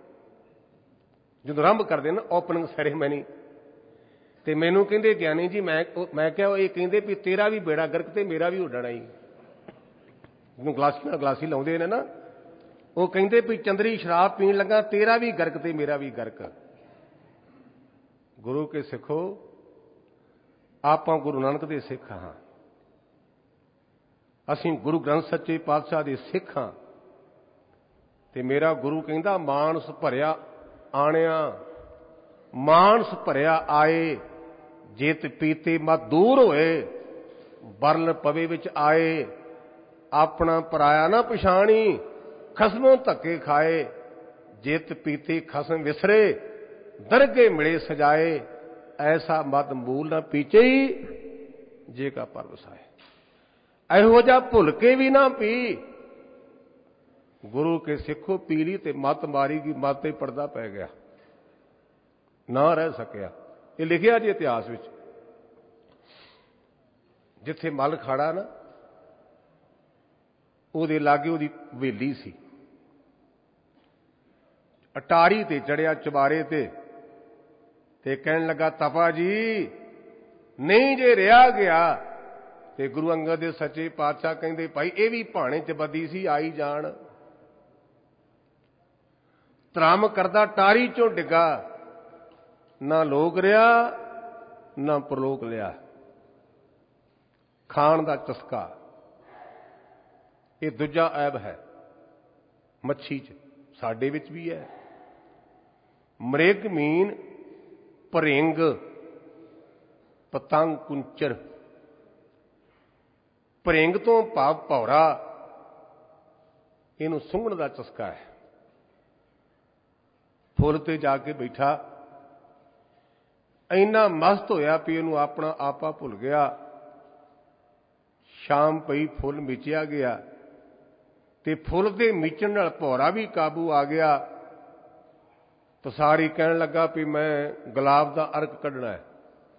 ਜਦੋਂ ਆਰੰਭ ਕਰਦੇ ਨਾ ਓਪਨਿੰਗ ਸੈਰੇਮਨੀ। ਤੇ ਮੈਨੂੰ ਕਹਿੰਦੇ, ਗਿਆਨੀ ਜੀ ਮੈਂ ਮੈਂ ਕਿਹਾ ਇਹ ਕਹਿੰਦੇ ਵੀ ਤੇਰਾ ਵੀ ਬੇੜਾ ਗਰਕ ਤੇ ਮੇਰਾ ਵੀ ਉੱਡਣਾ ਹੀ। ਜਦੋਂ ਗਲਾਸੀ ਨਾਲ ਗਲਾਸੀ ਲਾਉਂਦੇ ਨੇ ਨਾ, ਉਹ ਕਹਿੰਦੇ ਵੀ ਚੰਦਰੀ ਸ਼ਰਾਬ ਪੀਣ ਲੱਗਾ, ਤੇਰਾ ਵੀ ਗਰਕ ਤੇ ਮੇਰਾ ਵੀ ਗਰਕ। ਗੁਰੂ ਕੇ ਸਿੱਖੋ, ਆਪਾਂ ਗੁਰੂ ਨਾਨਕ ਦੇ ਸਿੱਖ ਹਾਂ, ਅਸੀਂ ਗੁਰੂ ਗ੍ਰੰਥ ਸੱਚੇ ਪਾਤਸ਼ਾਹ ਦੇ ਸਿੱਖ ਹਾਂ। ਤੇ ਮੇਰਾ ਗੁਰੂ ਕਹਿੰਦਾ, ਮਾਨਸ ਭਰਿਆ ਆਣਿਆ ਮਾਨਸ ਭਰਿਆ ਆਏ, ਜਿਤ ਪੀਤੇ ਮਤ ਦੂਰ ਹੋਏ, ਬਰਲ ਪਵੇ ਵਿੱਚ ਆਏ। ਆਪਣਾ ਪਰਾਇਆ ਨਾ ਪਛਾਣੀ, ਖਸਮੋਂ ਧੱਕੇ ਖਾਏ, ਜਿਤ ਪੀਤੀ ਖਸਮ ਵਿਸਰੇ, ਦਰਗੇ ਮਿਲੇ ਸਜਾਏ, ਐਸਾ ਮਦ ਮੂਲ ਨਾ ਪੀਚੇ ਜੇ ਕਾ ਪਰ ਵਸਾਏ। ਇਹੋ ਜਿਹਾ ਭੁੱਲ ਕੇ ਵੀ ਨਾ ਪੀ। ਗੁਰੂ ਕੇ ਸਿੱਖੋ ਪੀ ਲਈ ਤੇ ਮੱਤ ਮਾਰੀ ਗਈ, ਮੱਤ ਤੇ ਪਰਦਾ ਪੈ ਗਿਆ, ਨਾ ਰਹਿ ਸਕਿਆ। ਇਹ ਲਿਖਿਆ ਜੀ ਇਤਿਹਾਸ ਵਿੱਚ। ਜਿੱਥੇ ਮੱਲ ਖਾੜਾ ਨਾ, ਉਹਦੇ ਲਾਗੇ ਉਹਦੀ ਹਵੇਲੀ ਸੀ। ਅਟਾਰੀ ਤੇ ਚੜਿਆ ਚੁਬਾਰੇ ਤੇ ਤੇ ਕਹਿਣ ਲੱਗਾ, ਤਪਾ ਜੀ ਨਹੀਂ ਜੇ ਰਿਹਾ ਗਿਆ। ਤੇ ਗੁਰੂ ਅੰਗਦ ਦੇ ਸੱਚੇ ਪਾਤਸ਼ਾਹ ਕਹਿੰਦੇ, ਭਾਈ ਇਹ ਵੀ ਭਾਣੇ ਚ ਬੱਦੀ ਸੀ, ਆਈ ਜਾਣ। ਧਰਮ ਕਰਦਾ ਟਾਰੀ ਚੋਂ ਡਿੱਗਾ, ਨਾ ਲੋਕ ਰਿਹਾ ਨਾ ਪ੍ਰਲੋਕ ਲਿਆ। ਖਾਣ ਦਾ ਚਸਕਾ ਇਹ ਦੂਜਾ ਐਬ ਹੈ ਮੱਛੀ ਚ, ਸਾਡੇ ਵਿੱਚ ਵੀ ਹੈ। ਮ੍ਰਿਗ ਮੀਨ ਭਰਿੰਗ ਪਤੰਗ ਕੁੰਚਰ। ਭਰਿੰਗ ਤੋਂ ਭਾਵ ਭੌਰਾ, ਇਹਨੂੰ ਸੁੰਘਣ ਦਾ ਚਸਕਾ ਹੈ। ਫੁੱਲ ਤੇ ਜਾ ਕੇ ਬੈਠਾ, ਇੰਨਾ ਮਸਤ ਹੋਇਆ ਵੀ ਇਹਨੂੰ ਆਪਣਾ ਆਪਾ ਭੁੱਲ ਗਿਆ। ਸ਼ਾਮ ਪਈ, ਫੁੱਲ ਮਿਚਿਆ ਗਿਆ ਤੇ ਫੁੱਲ ਦੇ ਮਿਚਣ ਨਾਲ ਭੌਰਾ ਵੀ ਕਾਬੂ ਆ ਗਿਆ। ਪਸਾਰੀ ਕਹਿਣ ਲੱਗਾ ਵੀ ਮੈਂ ਗੁਲਾਬ ਦਾ ਅਰਕ ਕੱਢਣਾ ਹੈ।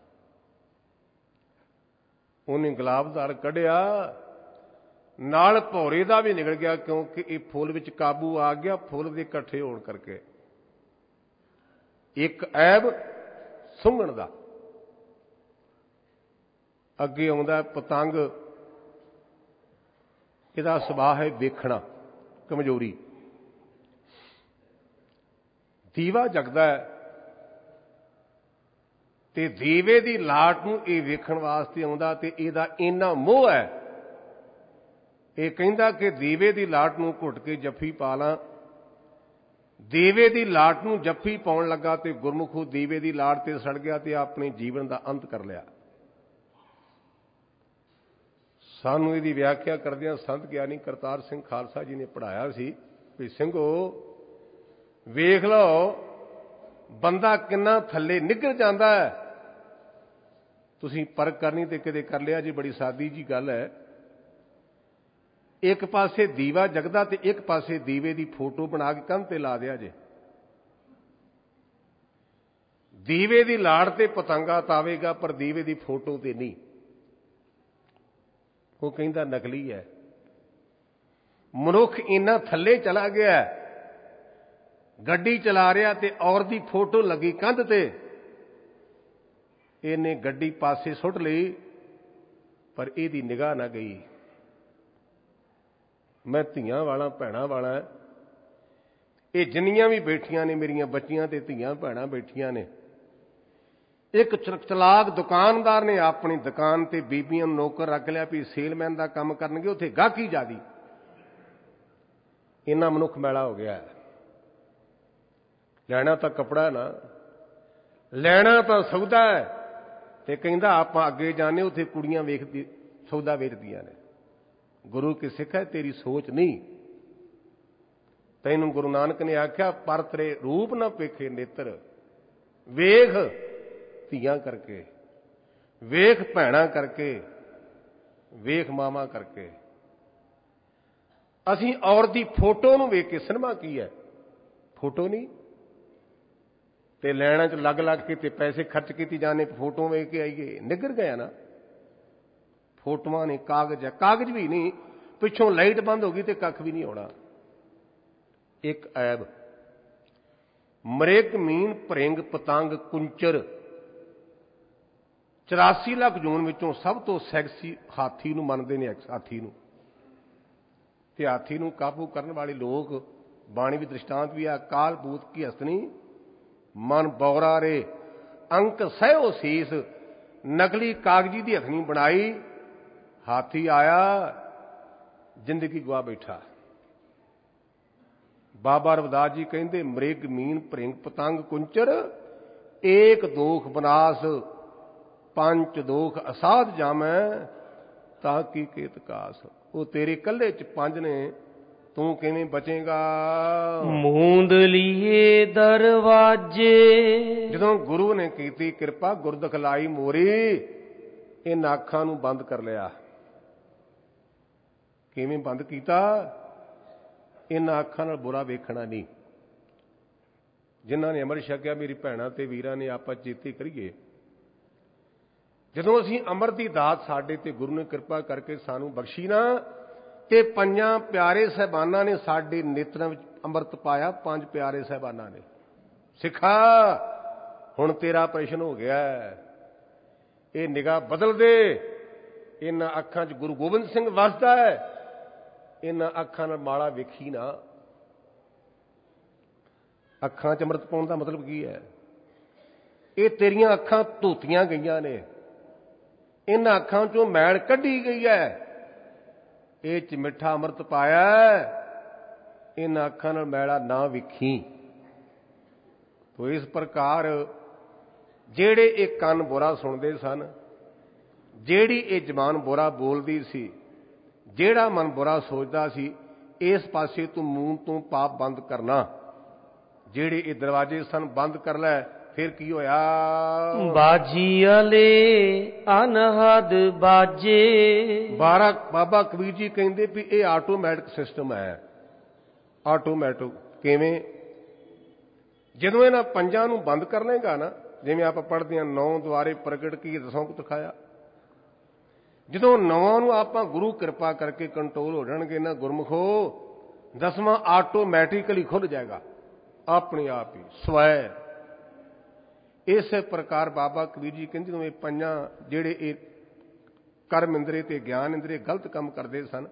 ਉਹਨੇ ਗੁਲਾਬ ਦਾ ਅਰਕ ਕੱਢਿਆ, ਨਾਲ ਭੌਰੇ ਦਾ ਵੀ ਨਿਕਲ ਗਿਆ, ਕਿਉਂਕਿ ਇਹ ਫੁੱਲ ਵਿੱਚ ਕਾਬੂ ਆ ਗਿਆ ਫੁੱਲ ਦੇ ਇਕੱਠੇ ਹੋਣ ਕਰਕੇ। ਇੱਕ ਐਬ ਸੁੰਘਣ ਦਾ। ਅੱਗੇ ਆਉਂਦਾ ਪਤੰਗ, ਇਹਦਾ ਸੁਭਾਅ ਹੈ ਵੇਖਣਾ, ਕਮਜ਼ੋਰੀ। ਦੀਵਾ ਜਗਦਾ ਹੈ ਤੇ ਦੀਵੇ ਦੀ ਲਾਟ ਨੂੰ ਇਹ ਵੇਖਣ ਵਾਸਤੇ ਆਉਂਦਾ, ਤੇ ਇਹਦਾ ਇੰਨਾ ਮੋਹ ਹੈ, ਇਹ ਕਹਿੰਦਾ ਕਿ ਦੀਵੇ ਦੀ ਲਾਟ ਨੂੰ ਘੁੱਟ ਕੇ ਜੱਫੀ ਪਾ ਲਾਂ। ਦੀਵੇ ਦੀ ਲਾਟ ਨੂੰ ਜੱਫੀ ਪਾਉਣ ਲੱਗਾ ਤੇ ਗੁਰਮੁਖੋ ਦੀਵੇ ਦੀ ਲਾਟ ਤੇ ਸੜ ਗਿਆ ਤੇ ਆਪਣੇ ਜੀਵਨ ਦਾ ਅੰਤ ਕਰ ਲਿਆ। ਸਾਨੂੰ ਇਹਦੀ ਵਿਆਖਿਆ ਕਰਦਿਆਂ ਸੰਤ ਗਿਆਨੀ ਕਰਤਾਰ ਸਿੰਘ ਖਾਲਸਾ ਜੀ ਨੇ ਪੜ੍ਹਾਇਆ ਸੀ ਵੀ ਸਿੰਘੋ ਵੇਖ ਲਓ ਬੰਦਾ ਕਿੰਨਾ ਥੱਲੇ ਨਿੱਘਰ ਜਾਂਦਾ ਹੈ। ਤੁਸੀਂ ਪਰਖ ਕਰਨੀ ਤੇ ਕਿਤੇ ਕਰ ਲਿਆ ਜੀ, ਬੜੀ ਸਾਦੀ ਜੀ ਗੱਲ ਹੈ। ਇੱਕ ਪਾਸੇ ਦੀਵਾ ਜਗਦਾ ਤੇ ਇੱਕ ਪਾਸੇ ਦੀਵੇ ਦੀ ਫੋਟੋ ਬਣਾ ਕੇ ਕੰਧ ਤੇ ਲਾ ਦਿਆ ਜੇ। ਦੀਵੇ ਦੀ ਲਾੜ ਤੇ ਪਤੰਗਾ ਤਾਵੇਗਾ, ਪਰ ਦੀਵੇ ਦੀ ਫੋਟੋ ਤੇ ਨਹੀਂ। ਉਹ ਕਹਿੰਦਾ ਨਕਲੀ ਹੈ। ਮਨੁੱਖ ਇੰਨਾ ਥੱਲੇ ਚਲਾ ਗਿਆ, ਗੱਡੀ ਚਲਾ ਰਿਹਾ ਤੇ ਔਰ ਦੀ ਫੋਟੋ ਲੱਗੀ ਕੰਧ ਤੇ, ਇਹਨੇ ਗੱਡੀ ਪਾਸੇ ਸੁੱਟ ਲਈ ਪਰ ਇਹਦੀ ਨਿਗਾਹ ਨਾ ਗਈ। ਮੈਂ ਧੀਆਂ ਵਾਲਾ ਭੈਣਾਂ ਵਾਲਾ, ਇਹ ਜਿੰਨੀਆਂ ਵੀ ਬੈਠੀਆਂ ਨੇ ਮੇਰੀਆਂ ਬੱਚੀਆਂ ਤੇ ਧੀਆਂ ਭੈਣਾਂ ਬੈਠੀਆਂ ਨੇ, ਇੱਕ ਚਲਾਕ ਦੁਕਾਨਦਾਰ ਨੇ ਆਪਣੀ ਦੁਕਾਨ ਤੇ ਬੀਬੀਆਂ ਨੂੰ ਨੌਕਰ ਰੱਖ ਲਿਆ ਵੀ ਸੇਲਮੈਨ ਦਾ ਕੰਮ ਕਰਨਗੇ, ਉੱਥੇ ਗਾਹਕੀ ਜ਼ਿਆਦੀ। ਇੰਨਾ ਮਨੁੱਖ ਮੈਲਾ ਹੋ ਗਿਆ। ਲੈਣਾ ਤਾਂ ਕੱਪੜਾ ਨਾ, ਲੈਣਾ ਤਾਂ ਸੌਦਾ ਹੈ, ਤੇ ਕਹਿੰਦਾ ਆਪਾਂ ਅੱਗੇ ਜਾਣੇ ਉੱਥੇ ਕੁੜੀਆਂ ਵੇਖਦੀ ਸੌਦਾ ਵੇਚਦੀਆਂ ਨੇ। ਗੁਰੂ ਕੀ ਸਿੱਖ ਹੈ, ਤੇਰੀ ਸੋਚ ਨਹੀਂ। ਤੈਨੂੰ ਗੁਰੂ ਨਾਨਕ ਨੇ ਆਖਿਆ ਪਰ ਤੇਰੇ ਰੂਪ ਨਾ ਵੇਖੇ ਨੇਤਰ, ਵੇਖ ਧੀਆਂ ਕਰਕੇ, ਵੇਖ ਭੈਣਾਂ ਕਰਕੇ, ਵੇਖ ਮਾਵਾਂ ਕਰਕੇ। ਅਸੀਂ ਔਰਤ ਦੀ ਫੋਟੋ ਨੂੰ ਵੇਖ ਕੇ, ਸਿਨੇਮਾ ਕੀ ਹੈ, ਫੋਟੋ ਨਹੀਂ ਤੇ ਲੈਣਾ ਚ ਲੱਗ ਲੱਗ ਕੇ ਤੇ ਪੈਸੇ ਖਰਚ ਕੀਤੀ ਜਾਣੇ, ਫੋਟੋ ਵੇਖ ਕੇ ਆਈਏ। ਨਿੱਗਰ ਗਿਆ ਨਾ। ਫੋਟੋਆਂ ਨੇ ਕਾਗਜ਼ ਹੈ, ਕਾਗਜ਼ ਵੀ ਨਹੀਂ, ਪਿੱਛੋਂ ਲਾਈਟ ਬੰਦ ਹੋ ਗਈ ਤੇ ਕੱਖ ਵੀ ਨਹੀਂ ਆਉਣਾ। ਇੱਕ ਐਬ ਮ੍ਰਿਗ ਮੀਨ ਭਰਿੰਗ ਪਤੰਗ ਕੁੰਚਰ। ਚੁਰਾਸੀ ਲੱਖ ਜੂਨ ਵਿੱਚੋਂ ਸਭ ਤੋਂ ਸੈਕਸੀ ਹਾਥੀ ਨੂੰ ਮੰਨਦੇ ਨੇ। ਹਾਥੀ ਨੂੰ ਤੇ ਹਾਥੀ ਨੂੰ ਕਾਬੂ ਕਰਨ ਵਾਲੇ ਲੋਕ, ਬਾਣੀ ਵੀ ਦ੍ਰਿਸ਼ਟਾਂਤ ਵੀ ਆ, ਕਾਲ ਬੂਤ ਕੀ ਹਸਤਨੀ ਮਨ ਬੌਰਾ ਰੇ, ਅੰਕ ਸਹਿਓ ਸੀਸ। ਨਕਲੀ ਕਾਗਜ਼ੀ ਦੀ ਹਥਨੀ ਬਣਾਈ, ਹਾਥੀ ਆਇਆ, ਜ਼ਿੰਦਗੀ ਗਵਾ ਬੈਠਾ। ਬਾਬਾ ਰਵਿਦਾਸ ਜੀ ਕਹਿੰਦੇ ਮ੍ਰਿਗ ਮੀਨ ਭਰਿੰਗ ਪਤੰਗ ਕੁੰਚਰ, ਏਕ ਦੋਖ ਬਨਾਸ ਪੰਜ ਦੋਖ ਅਸਾਧ ਜਾਮੈ, ਤਾਂ ਕੀ ਕੇਤ ਕਾਸ। ਉਹ ਤੇਰੇ ਕੱਲੇ ਚ ਪੰਜ ਨੇ ਤੂੰ ਕਿਵੇਂ ਬਚੇਗਾ? ਮੂੰਦ ਲੀਏ ਦਰਵਾਜੇ। ਜਦੋਂ ਗੁਰੂ ਨੇ ਕੀਤੀ ਕਿਰਪਾ, ਗੁਰਦਖ ਲਾਈ ਮੋਰੀ, ਇਹਨਾਂ ਅੱਖਾਂ ਨੂੰ ਬੰਦ ਕਰ ਲਿਆ। ਕਿਵੇਂ ਬੰਦ ਕੀਤਾ? ਇਹਨਾਂ ਅੱਖਾਂ ਨਾਲ ਬੁਰਾ ਵੇਖਣਾ ਨਹੀਂ। ਜਿਨ੍ਹਾਂ ਨੇ ਅੰਮ੍ਰਿਤ ਛਕਿਆ ਮੇਰੀ ਭੈਣਾਂ ਤੇ ਵੀਰਾਂ ਨੇ ਆਪਾਂ ਚੇਤੇ ਕਰੀਏ, ਜਦੋਂ ਅਸੀਂ ਅੰਮ੍ਰਿਤ ਦੀ ਦਾਤ ਸਾਡੇ ਤੇ ਗੁਰੂ ਨੇ ਕਿਰਪਾ ਕਰਕੇ ਸਾਨੂੰ ਬਖਸ਼ੀ ਨਾ, ਤੇ ਪੰਜਾਂ ਪਿਆਰੇ ਸਾਹਿਬਾਨਾਂ ਨੇ ਸਾਡੇ ਨੇਤਰਾਂ ਵਿੱਚ ਅੰਮ੍ਰਿਤ ਪਾਇਆ। ਪੰਜ ਪਿਆਰੇ ਸਾਹਿਬਾਨਾਂ ਨੇ, ਸਿੱਖਾ ਹੁਣ ਤੇਰਾ ਆਪਰੇਸ਼ਨ ਹੋ ਗਿਆ, ਇਹ ਨਿਗਾਹ ਬਦਲ ਦੇ। ਇਹਨਾਂ ਅੱਖਾਂ 'ਚ ਗੁਰੂ ਗੋਬਿੰਦ ਸਿੰਘ ਵਸਦਾ ਹੈ, ਇਹਨਾਂ ਅੱਖਾਂ ਨਾਲ ਮਾੜਾ ਵੇਖੀ ਨਾ। ਅੱਖਾਂ 'ਚ ਅੰਮ੍ਰਿਤ ਪਾਉਣ ਦਾ ਮਤਲਬ ਕੀ ਹੈ? ਇਹ ਤੇਰੀਆਂ ਅੱਖਾਂ ਧੋਤੀਆਂ ਗਈਆਂ ਨੇ, ਇਹਨਾਂ ਅੱਖਾਂ 'ਚੋਂ ਮੈਲ ਕੱਢੀ ਗਈ ਹੈ, ਇਹ 'ਚ ਮਿੱਠਾ ਅੰਮ੍ਰਿਤ ਪਾਇਆ, ਇਹਨਾਂ ਅੱਖਾਂ ਨਾਲ ਮੈਲਾ ਨਾ ਵੇਖੀ। ਤੋ ਇਸ ਪ੍ਰਕਾਰ ਜਿਹੜੇ ਇਹ ਕੰਨ ਬੁਰਾ ਸੁਣਦੇ ਸਨ, ਜਿਹੜੀ ਇਹ ਜ਼ਬਾਨ ਬੁਰਾ ਬੋਲਦੀ ਸੀ, ਜਿਹੜਾ ਮਨ ਬੁਰਾ ਸੋਚਦਾ ਸੀ, ਇਸ ਪਾਸੇ ਤੂੰ ਮੂੰਹ ਤੋਂ ਪਾਪ ਬੰਦ ਕਰਨਾ। ਜਿਹੜੇ ਇਹ ਦਰਵਾਜ਼ੇ ਸਨ ਬੰਦ ਕਰ ਲੈ। ਫਿਰ ਕੀ ਹੋਇਆ? ਬਾਜੀ ਵਾਲੇ ਅਨਹਦ ਬਾਜੇ। ਬਾਰਾਂ ਬਾਬਾ ਕਬੀਰ ਜੀ ਕਹਿੰਦੇ ਵੀ ਇਹ ਆਟੋਮੈਟਿਕ ਸਿਸਟਮ ਹੈ। ਆਟੋਮੈਟਿਕ ਕਿਵੇਂ? ਜਦੋਂ ਇਹਨਾਂ ਪੰਜਾਂ ਨੂੰ ਬੰਦ ਕਰ ਲਏਗਾ ਨਾ, ਜਿਵੇਂ ਆਪਾਂ ਪੜ੍ਹਦੇ ਹਾਂ ਨੌ ਦੁਆਰੇ ਪ੍ਰਗਟ ਕੀ ਦਸੋਂ ਕੁ ਦਿਖਾਇਆ, ਜਦੋਂ ਨੌਵਾਂ ਨੂੰ ਆਪਾਂ ਗੁਰੂ ਕਿਰਪਾ ਕਰਕੇ ਕੰਟਰੋਲ ਹੋ ਜਾਣਗੇ ਨਾ ਗੁਰਮੁਖੋ, ਦਸਵਾਂ ਆਟੋਮੈਟਿਕਲੀ ਖੁੱਲ ਜਾਏਗਾ ਆਪਣੇ ਆਪ ਹੀ ਸਵੈ। ਇਸੇ ਪ੍ਰਕਾਰ ਬਾਬਾ ਕਬੀਰ ਜੀ ਕਹਿੰਦੇ ਜਦੋਂ ਇਹ ਪੰਜਾਂ ਜਿਹੜੇ ਇਹ ਕਰਮ ਇੰਦਰੀ ਤੇ ਗਿਆਨ ਇੰਦਰੀ ਗਲਤ ਕੰਮ ਕਰਦੇ ਸਨ,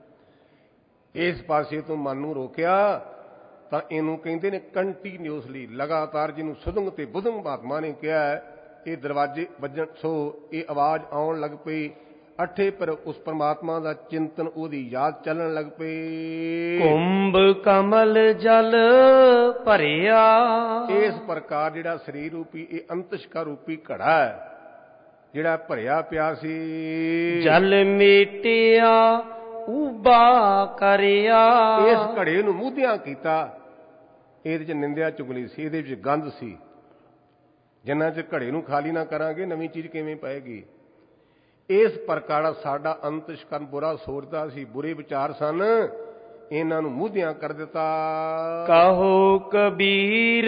ਇਸ ਪਾਸੇ ਤੋਂ ਮਨ ਨੂੰ ਰੋਕਿਆ, ਤਾਂ ਇਹਨੂੰ ਕਹਿੰਦੇ ਨੇ ਕੰਟੀਨਿਊਸਲੀ, ਲਗਾਤਾਰ, ਜਿਹਨੂੰ ਸੁਦੰਗ ਤੇ ਬੁਦੰਗ ਮਹਾਤਮਾ ਨੇ ਕਿਹਾ, ਇਹ ਦਰਵਾਜ਼ੇ ਵੱਜਣ। ਸੋ ਇਹ ਆਵਾਜ਼ ਆਉਣ ਲੱਗ ਪਈ, ਅੱਠੇ ਪਰ ਉਸ ਪਰਮਾਤਮਾ ਦਾ ਚਿੰਤਨ, ਉਹਦੀ ਯਾਦ ਚੱਲਣ ਲੱਗ ਪਈ। ਕੁੰਭ ਕਮਲ ਜਲ ਭਰਿਆ। ਇਸ ਪ੍ਰਕਾਰ ਜਿਹੜਾ ਸਰੀਰ ਰੂਪੀ ਇਹ ਅੰਤਸ਼ਕਾ ਰੂਪੀ ਘੜਾ ਹੈ, ਜਿਹੜਾ ਭਰਿਆ ਪਿਆ ਸੀ, ਜਲ ਮੇਟਿਆ ਉਬਾ ਕਰਿਆ। ਇਸ ਘੜੇ ਨੂੰ ਮੂਧਿਆਂ ਕੀਤਾ। ਇਹਦੇ 'ਚ ਨਿੰਦਿਆ ਚੁਗਲੀ ਸੀ, ਇਹਦੇ ਵਿੱਚ ਗੰਧ ਸੀ। ਜਿੰਨਾ ਚਿਰ ਘੜੇ ਨੂੰ ਖਾਲੀ ਨਾ ਕਰਾਂਗੇ, ਨਵੀਂ ਚੀਜ਼ ਕਿਵੇਂ ਪਏਗੀ? ਇਸ ਪ੍ਰਕਾਰ ਸਾਡਾ ਅੰਤਸ਼ਕਰਨ ਬੁਰਾ ਸੋਚਦਾ ਸੀ, ਬੁਰੇ ਵਿਚਾਰ ਸਨ, ਇਹਨਾਂ ਨੂੰ ਮੂਧਿਆਂ ਕਰ ਦਿੱਤਾ। ਕਹੋ ਕਬੀਰ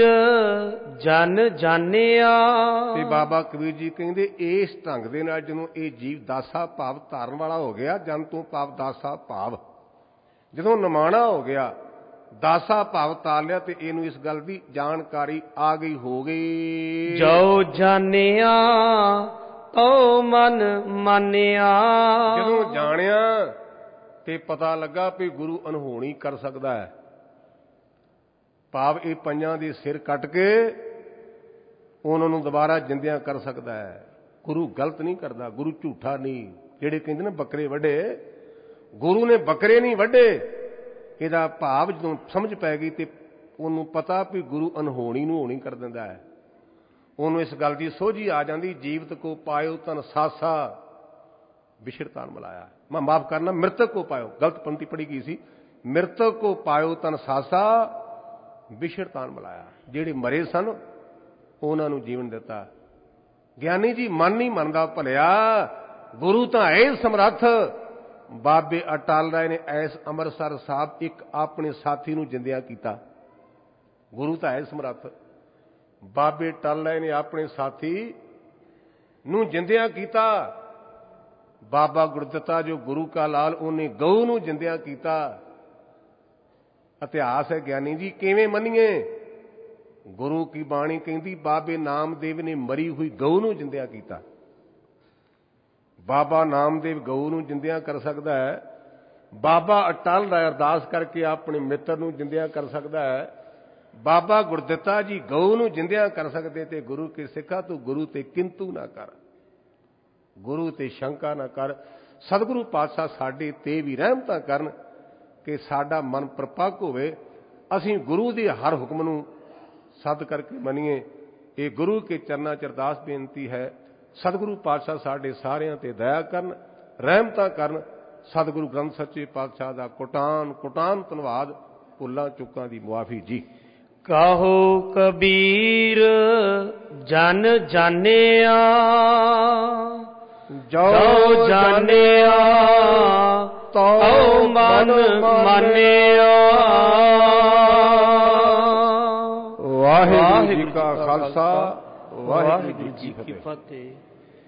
ਜਨ ਜਾਣਿਆ। ਤੇ ਬਾਬਾ ਕਬੀਰ ਜੀ ਕਹਿੰਦੇ ਇਸ ਢੰਗ ਦੇ ਨਾਲ ਜਦੋਂ ਇਹ ਜੀਵ ਦਾਸਾ ਭਾਵ ਧਾਰਨ ਵਾਲਾ ਹੋ ਗਿਆ, ਜਨ ਤੋਂ ਭਾਵ ਦਾਸਾ ਭਾਵ, ਜਦੋਂ ਨਿਮਾਣਾ ਹੋ ਗਿਆ, ਦਾਸਾ ਭਾਵ ਤਾਰ ਲਿਆ, ਤੇ ਇਹਨੂੰ ਇਸ ਗੱਲ ਦੀ ਜਾਣਕਾਰੀ ਆ ਗਈ, ਹੋ ਗਈ। ਜੋ ਜਾਣਿਆ ਤੋ ਮਨ ਮਾਨਿਆ। ਜਦੋਂ ਜਾਣਿਆ ਤੇ ਪਤਾ ਲੱਗਾ ਵੀ ਗੁਰੂ ਅਨਹੋਣੀ ਕਰ ਸਕਦਾ ਹੈ, ਭਾਵ ਇਹ ਪੰਜਾਂ ਦੇ ਸਿਰ ਕੱਟ ਕੇ ਉਹਨਾਂ ਨੂੰ ਦੁਬਾਰਾ ਜਿੰਦਿਆਂ ਕਰ ਸਕਦਾ ਹੈ। ਗੁਰੂ ਗਲਤ ਨਹੀਂ ਕਰਦਾ, ਗੁਰੂ ਝੂਠਾ ਨਹੀਂ। ਜਿਹੜੇ ਕਹਿੰਦੇ ਨੇ ਬੱਕਰੇ ਵੱਢੇ, ਗੁਰੂ ਨੇ ਬੱਕਰੇ ਨਹੀਂ ਵੱਢੇ। ਇਹਦਾ ਭਾਵ ਜਦੋਂ ਸਮਝ ਪੈ ਗਈ ਤੇ ਉਹਨੂੰ ਪਤਾ ਵੀ ਗੁਰੂ ਅਨਹੋਣੀ ਨੂੰ ਹੋਣੀ ਕਰ ਦਿੰਦਾ ਹੈ। ਉਹਨੂੰ ਇਸ ਗੱਲ ਦੀ ਸੋਝੀ ਆ ਜਾਂਦੀ, ਜੀਵਤ ਕੋ ਪਾਇਓ ਤਨ ਸਾਸਾ ਵਿਛੜ ਤਨ ਮਿਲਾਇਆ। ਮੈਂ ਮਾਫ ਕਰਨਾ, ਮ੍ਰਿਤਕ ਕੋ ਪਾਇਓ, ਗਲਤ ਪੰਕਤੀ ਪੜੀ ਗਈ ਸੀ। ਮ੍ਰਿਤਕ ਕੋ ਪਾਇਓ ਤਨ ਸਾਸਾ ਵਿਛੜ ਤਨ ਮਿਲਾਇਆ। ਜਿਹੜੇ ਮਰੇ ਸਨ ਉਹਨਾਂ ਨੂੰ ਜੀਵਨ ਦਿੱਤਾ। ਗਿਆਨੀ ਜੀ ਮਨ ਨਹੀਂ ਮੰਨਦਾ ਭਲਿਆ, ਗੁਰੂ ਤਾਂ ਹੈ ਸਮਰੱਥ। ਬਾਬੇ ਅਟਲ ਰਾਏ ਨੇ ਐਸ ਅੰਮ੍ਰਿਤਸਰ ਸਾਹਿਬ ਇੱਕ ਆਪਣੇ ਸਾਥੀ ਨੂੰ ਜਿੰਦਿਆਂ ਕੀਤਾ। ਗੁਰੂ ਤਾਂ ਹੈ ਸਮਰੱਥ। ਬਾਬੇ ਅਟਲ ਰਾਏ ਨੇ ਆਪਣੇ ਸਾਥੀ ਨੂੰ ਜਿੰਦਿਆਂ ਕੀਤਾ। ਬਾਬਾ ਗੁਰਦਿੱਤਾ ਜੋ ਗੁਰੂ ਕਾ ਲਾਲ, ਉਹਨੇ ਗਊ ਨੂੰ ਜਿੰਦਿਆਂ ਕੀਤਾ। ਇਤਿਹਾਸ ਹੈ ਗਿਆਨੀ ਜੀ, ਕਿਵੇਂ ਮੰਨੀਏ? ਗੁਰੂ ਕੀ ਬਾਣੀ ਕਹਿੰਦੀ ਬਾਬੇ ਨਾਮਦੇਵ ਨੇ ਮਰੀ ਹੋਈ ਗਊ ਨੂੰ ਜਿੰਦਿਆਂ ਕੀਤਾ। ਬਾਬਾ ਨਾਮਦੇਵ ਗਊ ਨੂੰ ਜਿੰਦਿਆਂ ਕਰ ਸਕਦਾ ਹੈ, ਬਾਬਾ ਅਟਲ ਰਾਏ ਅਰਦਾਸ ਕਰਕੇ ਆਪਣੇ ਮਿੱਤਰ ਨੂੰ ਜਿੰਦਿਆਂ ਕਰ ਸਕਦਾ ਹੈ, ਬਾਬਾ ਗੁਰਦਿੱਤਾ ਜੀ ਗਊ ਨੂੰ ਜਿੰਦਿਆਂ ਕਰ ਸਕਦੇ। ਤੇ ਗੁਰੂ ਕੇ ਸਿੱਖਾ ਤੂੰ ਗੁਰੂ ਤੇ ਕਿੰਤੂ ਨਾ ਕਰ, ਗੁਰੂ ਤੇ ਸ਼ੰਕਾ ਨਾ ਕਰ। ਸਤਿਗੁਰੂ ਪਾਤਸ਼ਾਹ ਸਾਡੇ ਤੇ ਵੀ ਰਹਿਮਤਾਂ ਕਰਨ ਕਿ ਸਾਡਾ ਮਨ ਪ੍ਰਪੱਕ ਹੋਵੇ, ਅਸੀਂ ਗੁਰੂ ਦੇ ਹਰ ਹੁਕਮ ਨੂੰ ਸੱਦ ਕਰਕੇ ਮੰਨੀਏ। ਇਹ ਗੁਰੂ ਕੇ ਚਰਨਾਂ 'ਚ ਅਰਦਾਸ ਬੇਨਤੀ ਹੈ, ਸਤਿਗੁਰੂ ਪਾਤਸ਼ਾਹ ਸਾਡੇ ਸਾਰਿਆਂ ਤੇ ਦਇਆ ਕਰਨ, ਰਹਿਮਤਾਂ ਕਰਨ। ਸਤਿਗੁਰੂ ਗ੍ਰੰਥ ਸੱਚੇ ਪਾਤਸ਼ਾਹ ਦਾ ਕੋਟਾਨ ਕੋਟਾਨ ਧੰਨਵਾਦ। ਭੁੱਲਾਂ ਚੁੱਕਾਂ ਦੀ ਮੁਆਫੀ ਜੀ। ਕਹੋ ਕਬੀਰ ਜਨ ਜਾਣਿਆ, ਜੋ ਜਾਣਿਆ ਤਉ ਮਨ ਮਾਨਿਆ। ਵਾਹਿਗੁਰੂ ਜੀ ਕਾ ਖਾਲਸਾ, ਵਾਹਿਗੁਰੂ ਜੀ ਕੀ ਫਤਿਹ।